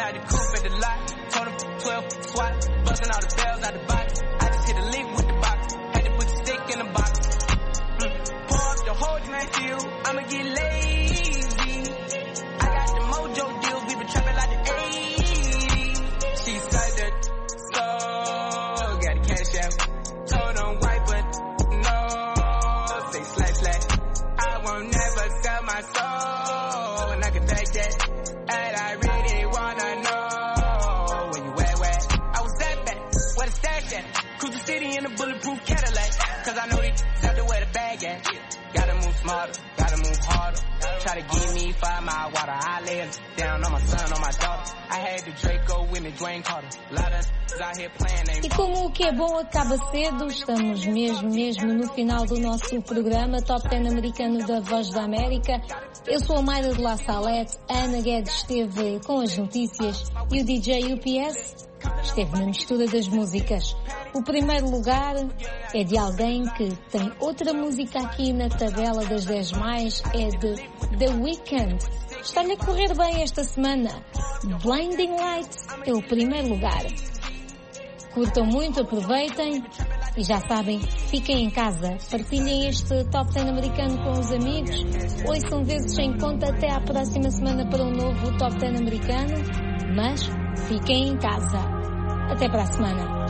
E como o que é bom acaba cedo, estamos mesmo no final do nosso programa Top 10 americano da Voz da América. Eu sou a Mayra de La Salette, a Ana Guedes esteve com as notícias e o DJ UPS esteve na mistura das músicas. O 1º lugar é de alguém que tem outra música aqui na tabela das 10 mais, é de The Weeknd. Está-lhe a correr bem esta semana. Blinding Lights é o 1º lugar. Curtam muito, aproveitem e já sabem, fiquem em casa, partilhem este Top 10 americano com os amigos, ouçam vezes sem conta. Até à próxima semana para um novo Top 10 americano, mas fiquem em casa. Até para a semana.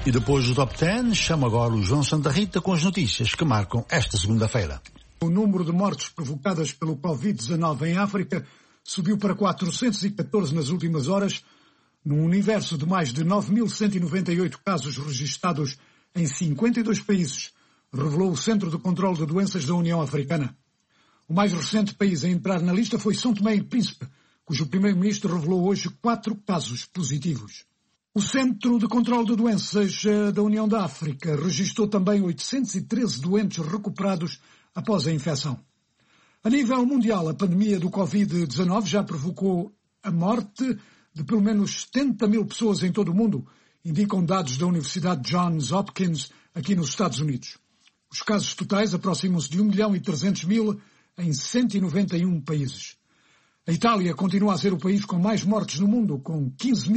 E depois do Top 10, chama agora o João Santa Rita com as notícias que marcam esta segunda-feira. O número de mortes provocadas pelo Covid-19 em África subiu para 414 nas últimas horas, num universo de mais de 9.198 casos registados em 52 países, revelou o Centro de Controlo de Doenças da União Africana. O mais recente país a entrar na lista foi São Tomé e Príncipe, cujo primeiro-ministro revelou hoje 4 casos positivos. O Centro de Controlo de Doenças da União da África registrou também 813 doentes recuperados após a infecção. A nível mundial, a pandemia do Covid-19 já provocou a morte de pelo menos 70 mil pessoas em todo o mundo, indicam dados da Universidade Johns Hopkins aqui nos Estados Unidos. Os casos totais aproximam-se de 1.300.000 em 191 países. A Itália continua a ser o país com mais mortes no mundo, com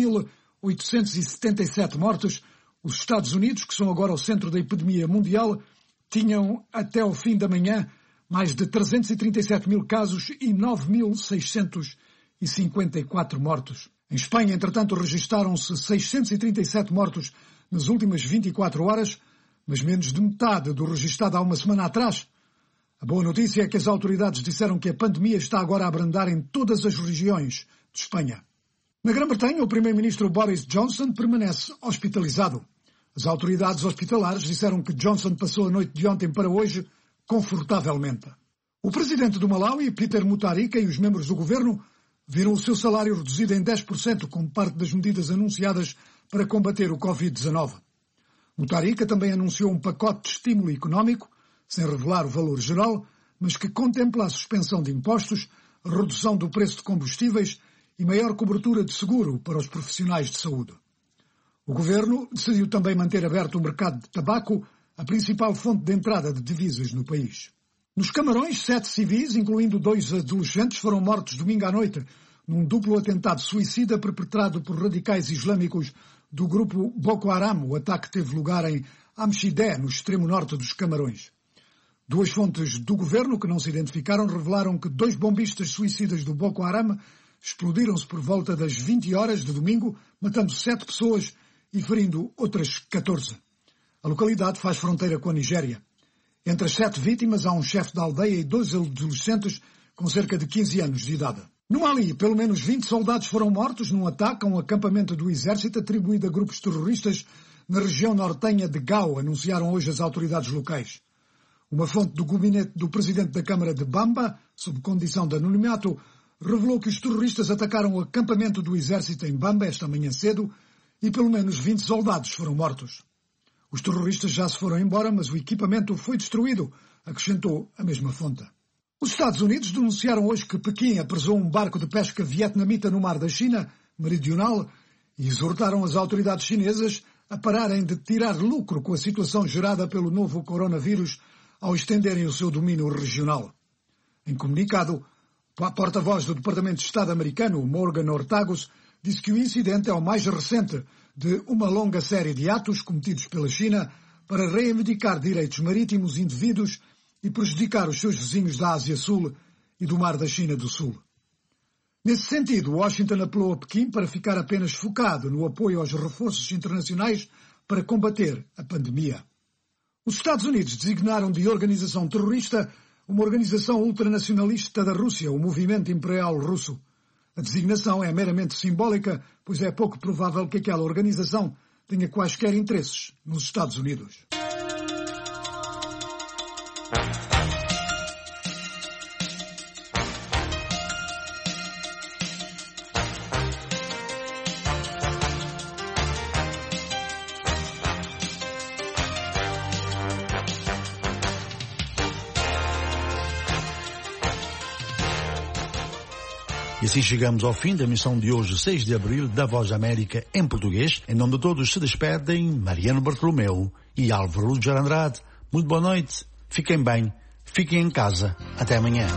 15.877 mortes. Os Estados Unidos, que são agora o centro da epidemia mundial, tinham até ao fim da manhã mais de 337 mil casos e 9.654 mortos. Em Espanha, entretanto, registaram-se 637 mortos nas últimas 24 horas, mas menos de metade do registado há uma semana atrás. A boa notícia é que as autoridades disseram que a pandemia está agora a abrandar em todas as regiões de Espanha. Na Grã-Bretanha, o primeiro-ministro Boris Johnson permanece hospitalizado. As autoridades hospitalares disseram que Johnson passou a noite de ontem para hoje confortavelmente. O presidente do Malawi, Peter Mutharika, e os membros do governo viram o seu salário reduzido em 10% como parte das medidas anunciadas para combater o Covid-19. Mutharika também anunciou um pacote de estímulo económico, sem revelar o valor geral, mas que contempla a suspensão de impostos, a redução do preço de combustíveis e maior cobertura de seguro para os profissionais de saúde. O governo decidiu também manter aberto o mercado de tabaco, a principal fonte de entrada de divisas no país. Nos Camarões, 7 civis, incluindo 2 adolescentes, foram mortos domingo à noite num duplo atentado suicida perpetrado por radicais islâmicos do grupo Boko Haram. O ataque teve lugar em Amchidé, no extremo norte dos Camarões. 2 fontes do governo, que não se identificaram, revelaram que 2 bombistas suicidas do Boko Haram explodiram-se por volta das 20 horas de domingo, matando 7 pessoas e ferindo outras 14. A localidade faz fronteira com a Nigéria. Entre as 7 vítimas há um chefe da aldeia e 2 adolescentes com cerca de 15 anos de idade. No Mali, pelo menos 20 soldados foram mortos num ataque a um acampamento do exército atribuído a grupos terroristas na região nortenha de Gao, anunciaram hoje as autoridades locais. Uma fonte do gabinete do presidente da Câmara de Bamba, sob condição de anonimato, revelou que os terroristas atacaram o acampamento do exército em Bamba esta manhã cedo e pelo menos 20 soldados foram mortos. Os terroristas já se foram embora, mas o equipamento foi destruído, acrescentou a mesma fonte. Os Estados Unidos denunciaram hoje que Pequim apresou um barco de pesca vietnamita no mar da China meridional e exortaram as autoridades chinesas a pararem de tirar lucro com a situação gerada pelo novo coronavírus ao estenderem o seu domínio regional. Em comunicado, a porta-voz do Departamento de Estado americano, Morgan Ortagus, disse que o incidente é o mais recente de uma longa série de atos cometidos pela China para reivindicar direitos marítimos indevidos e prejudicar os seus vizinhos da Ásia Sul e do Mar da China do Sul. Nesse sentido, Washington apelou a Pequim para ficar apenas focado no apoio aos reforços internacionais para combater a pandemia. Os Estados Unidos designaram de organização terrorista uma organização ultranacionalista da Rússia, o Movimento Imperial Russo. A designação é meramente simbólica, pois é pouco provável que aquela organização tenha quaisquer interesses nos Estados Unidos. E assim chegamos ao fim da emissão de hoje, 6 de abril, da Voz da América em português. Em nome de todos se despedem Mariano Bartolomeu e Álvaro Lúcio Andrade. Muito boa noite, fiquem bem, fiquem em casa. Até amanhã.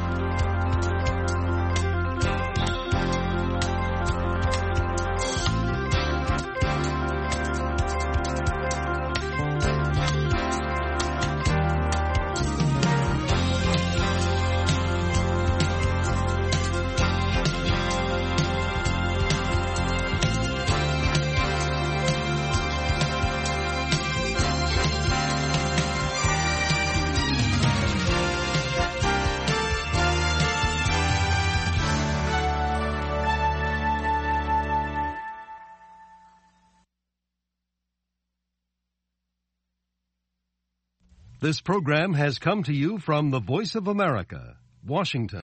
This program has come to you from the Voice of America, Washington.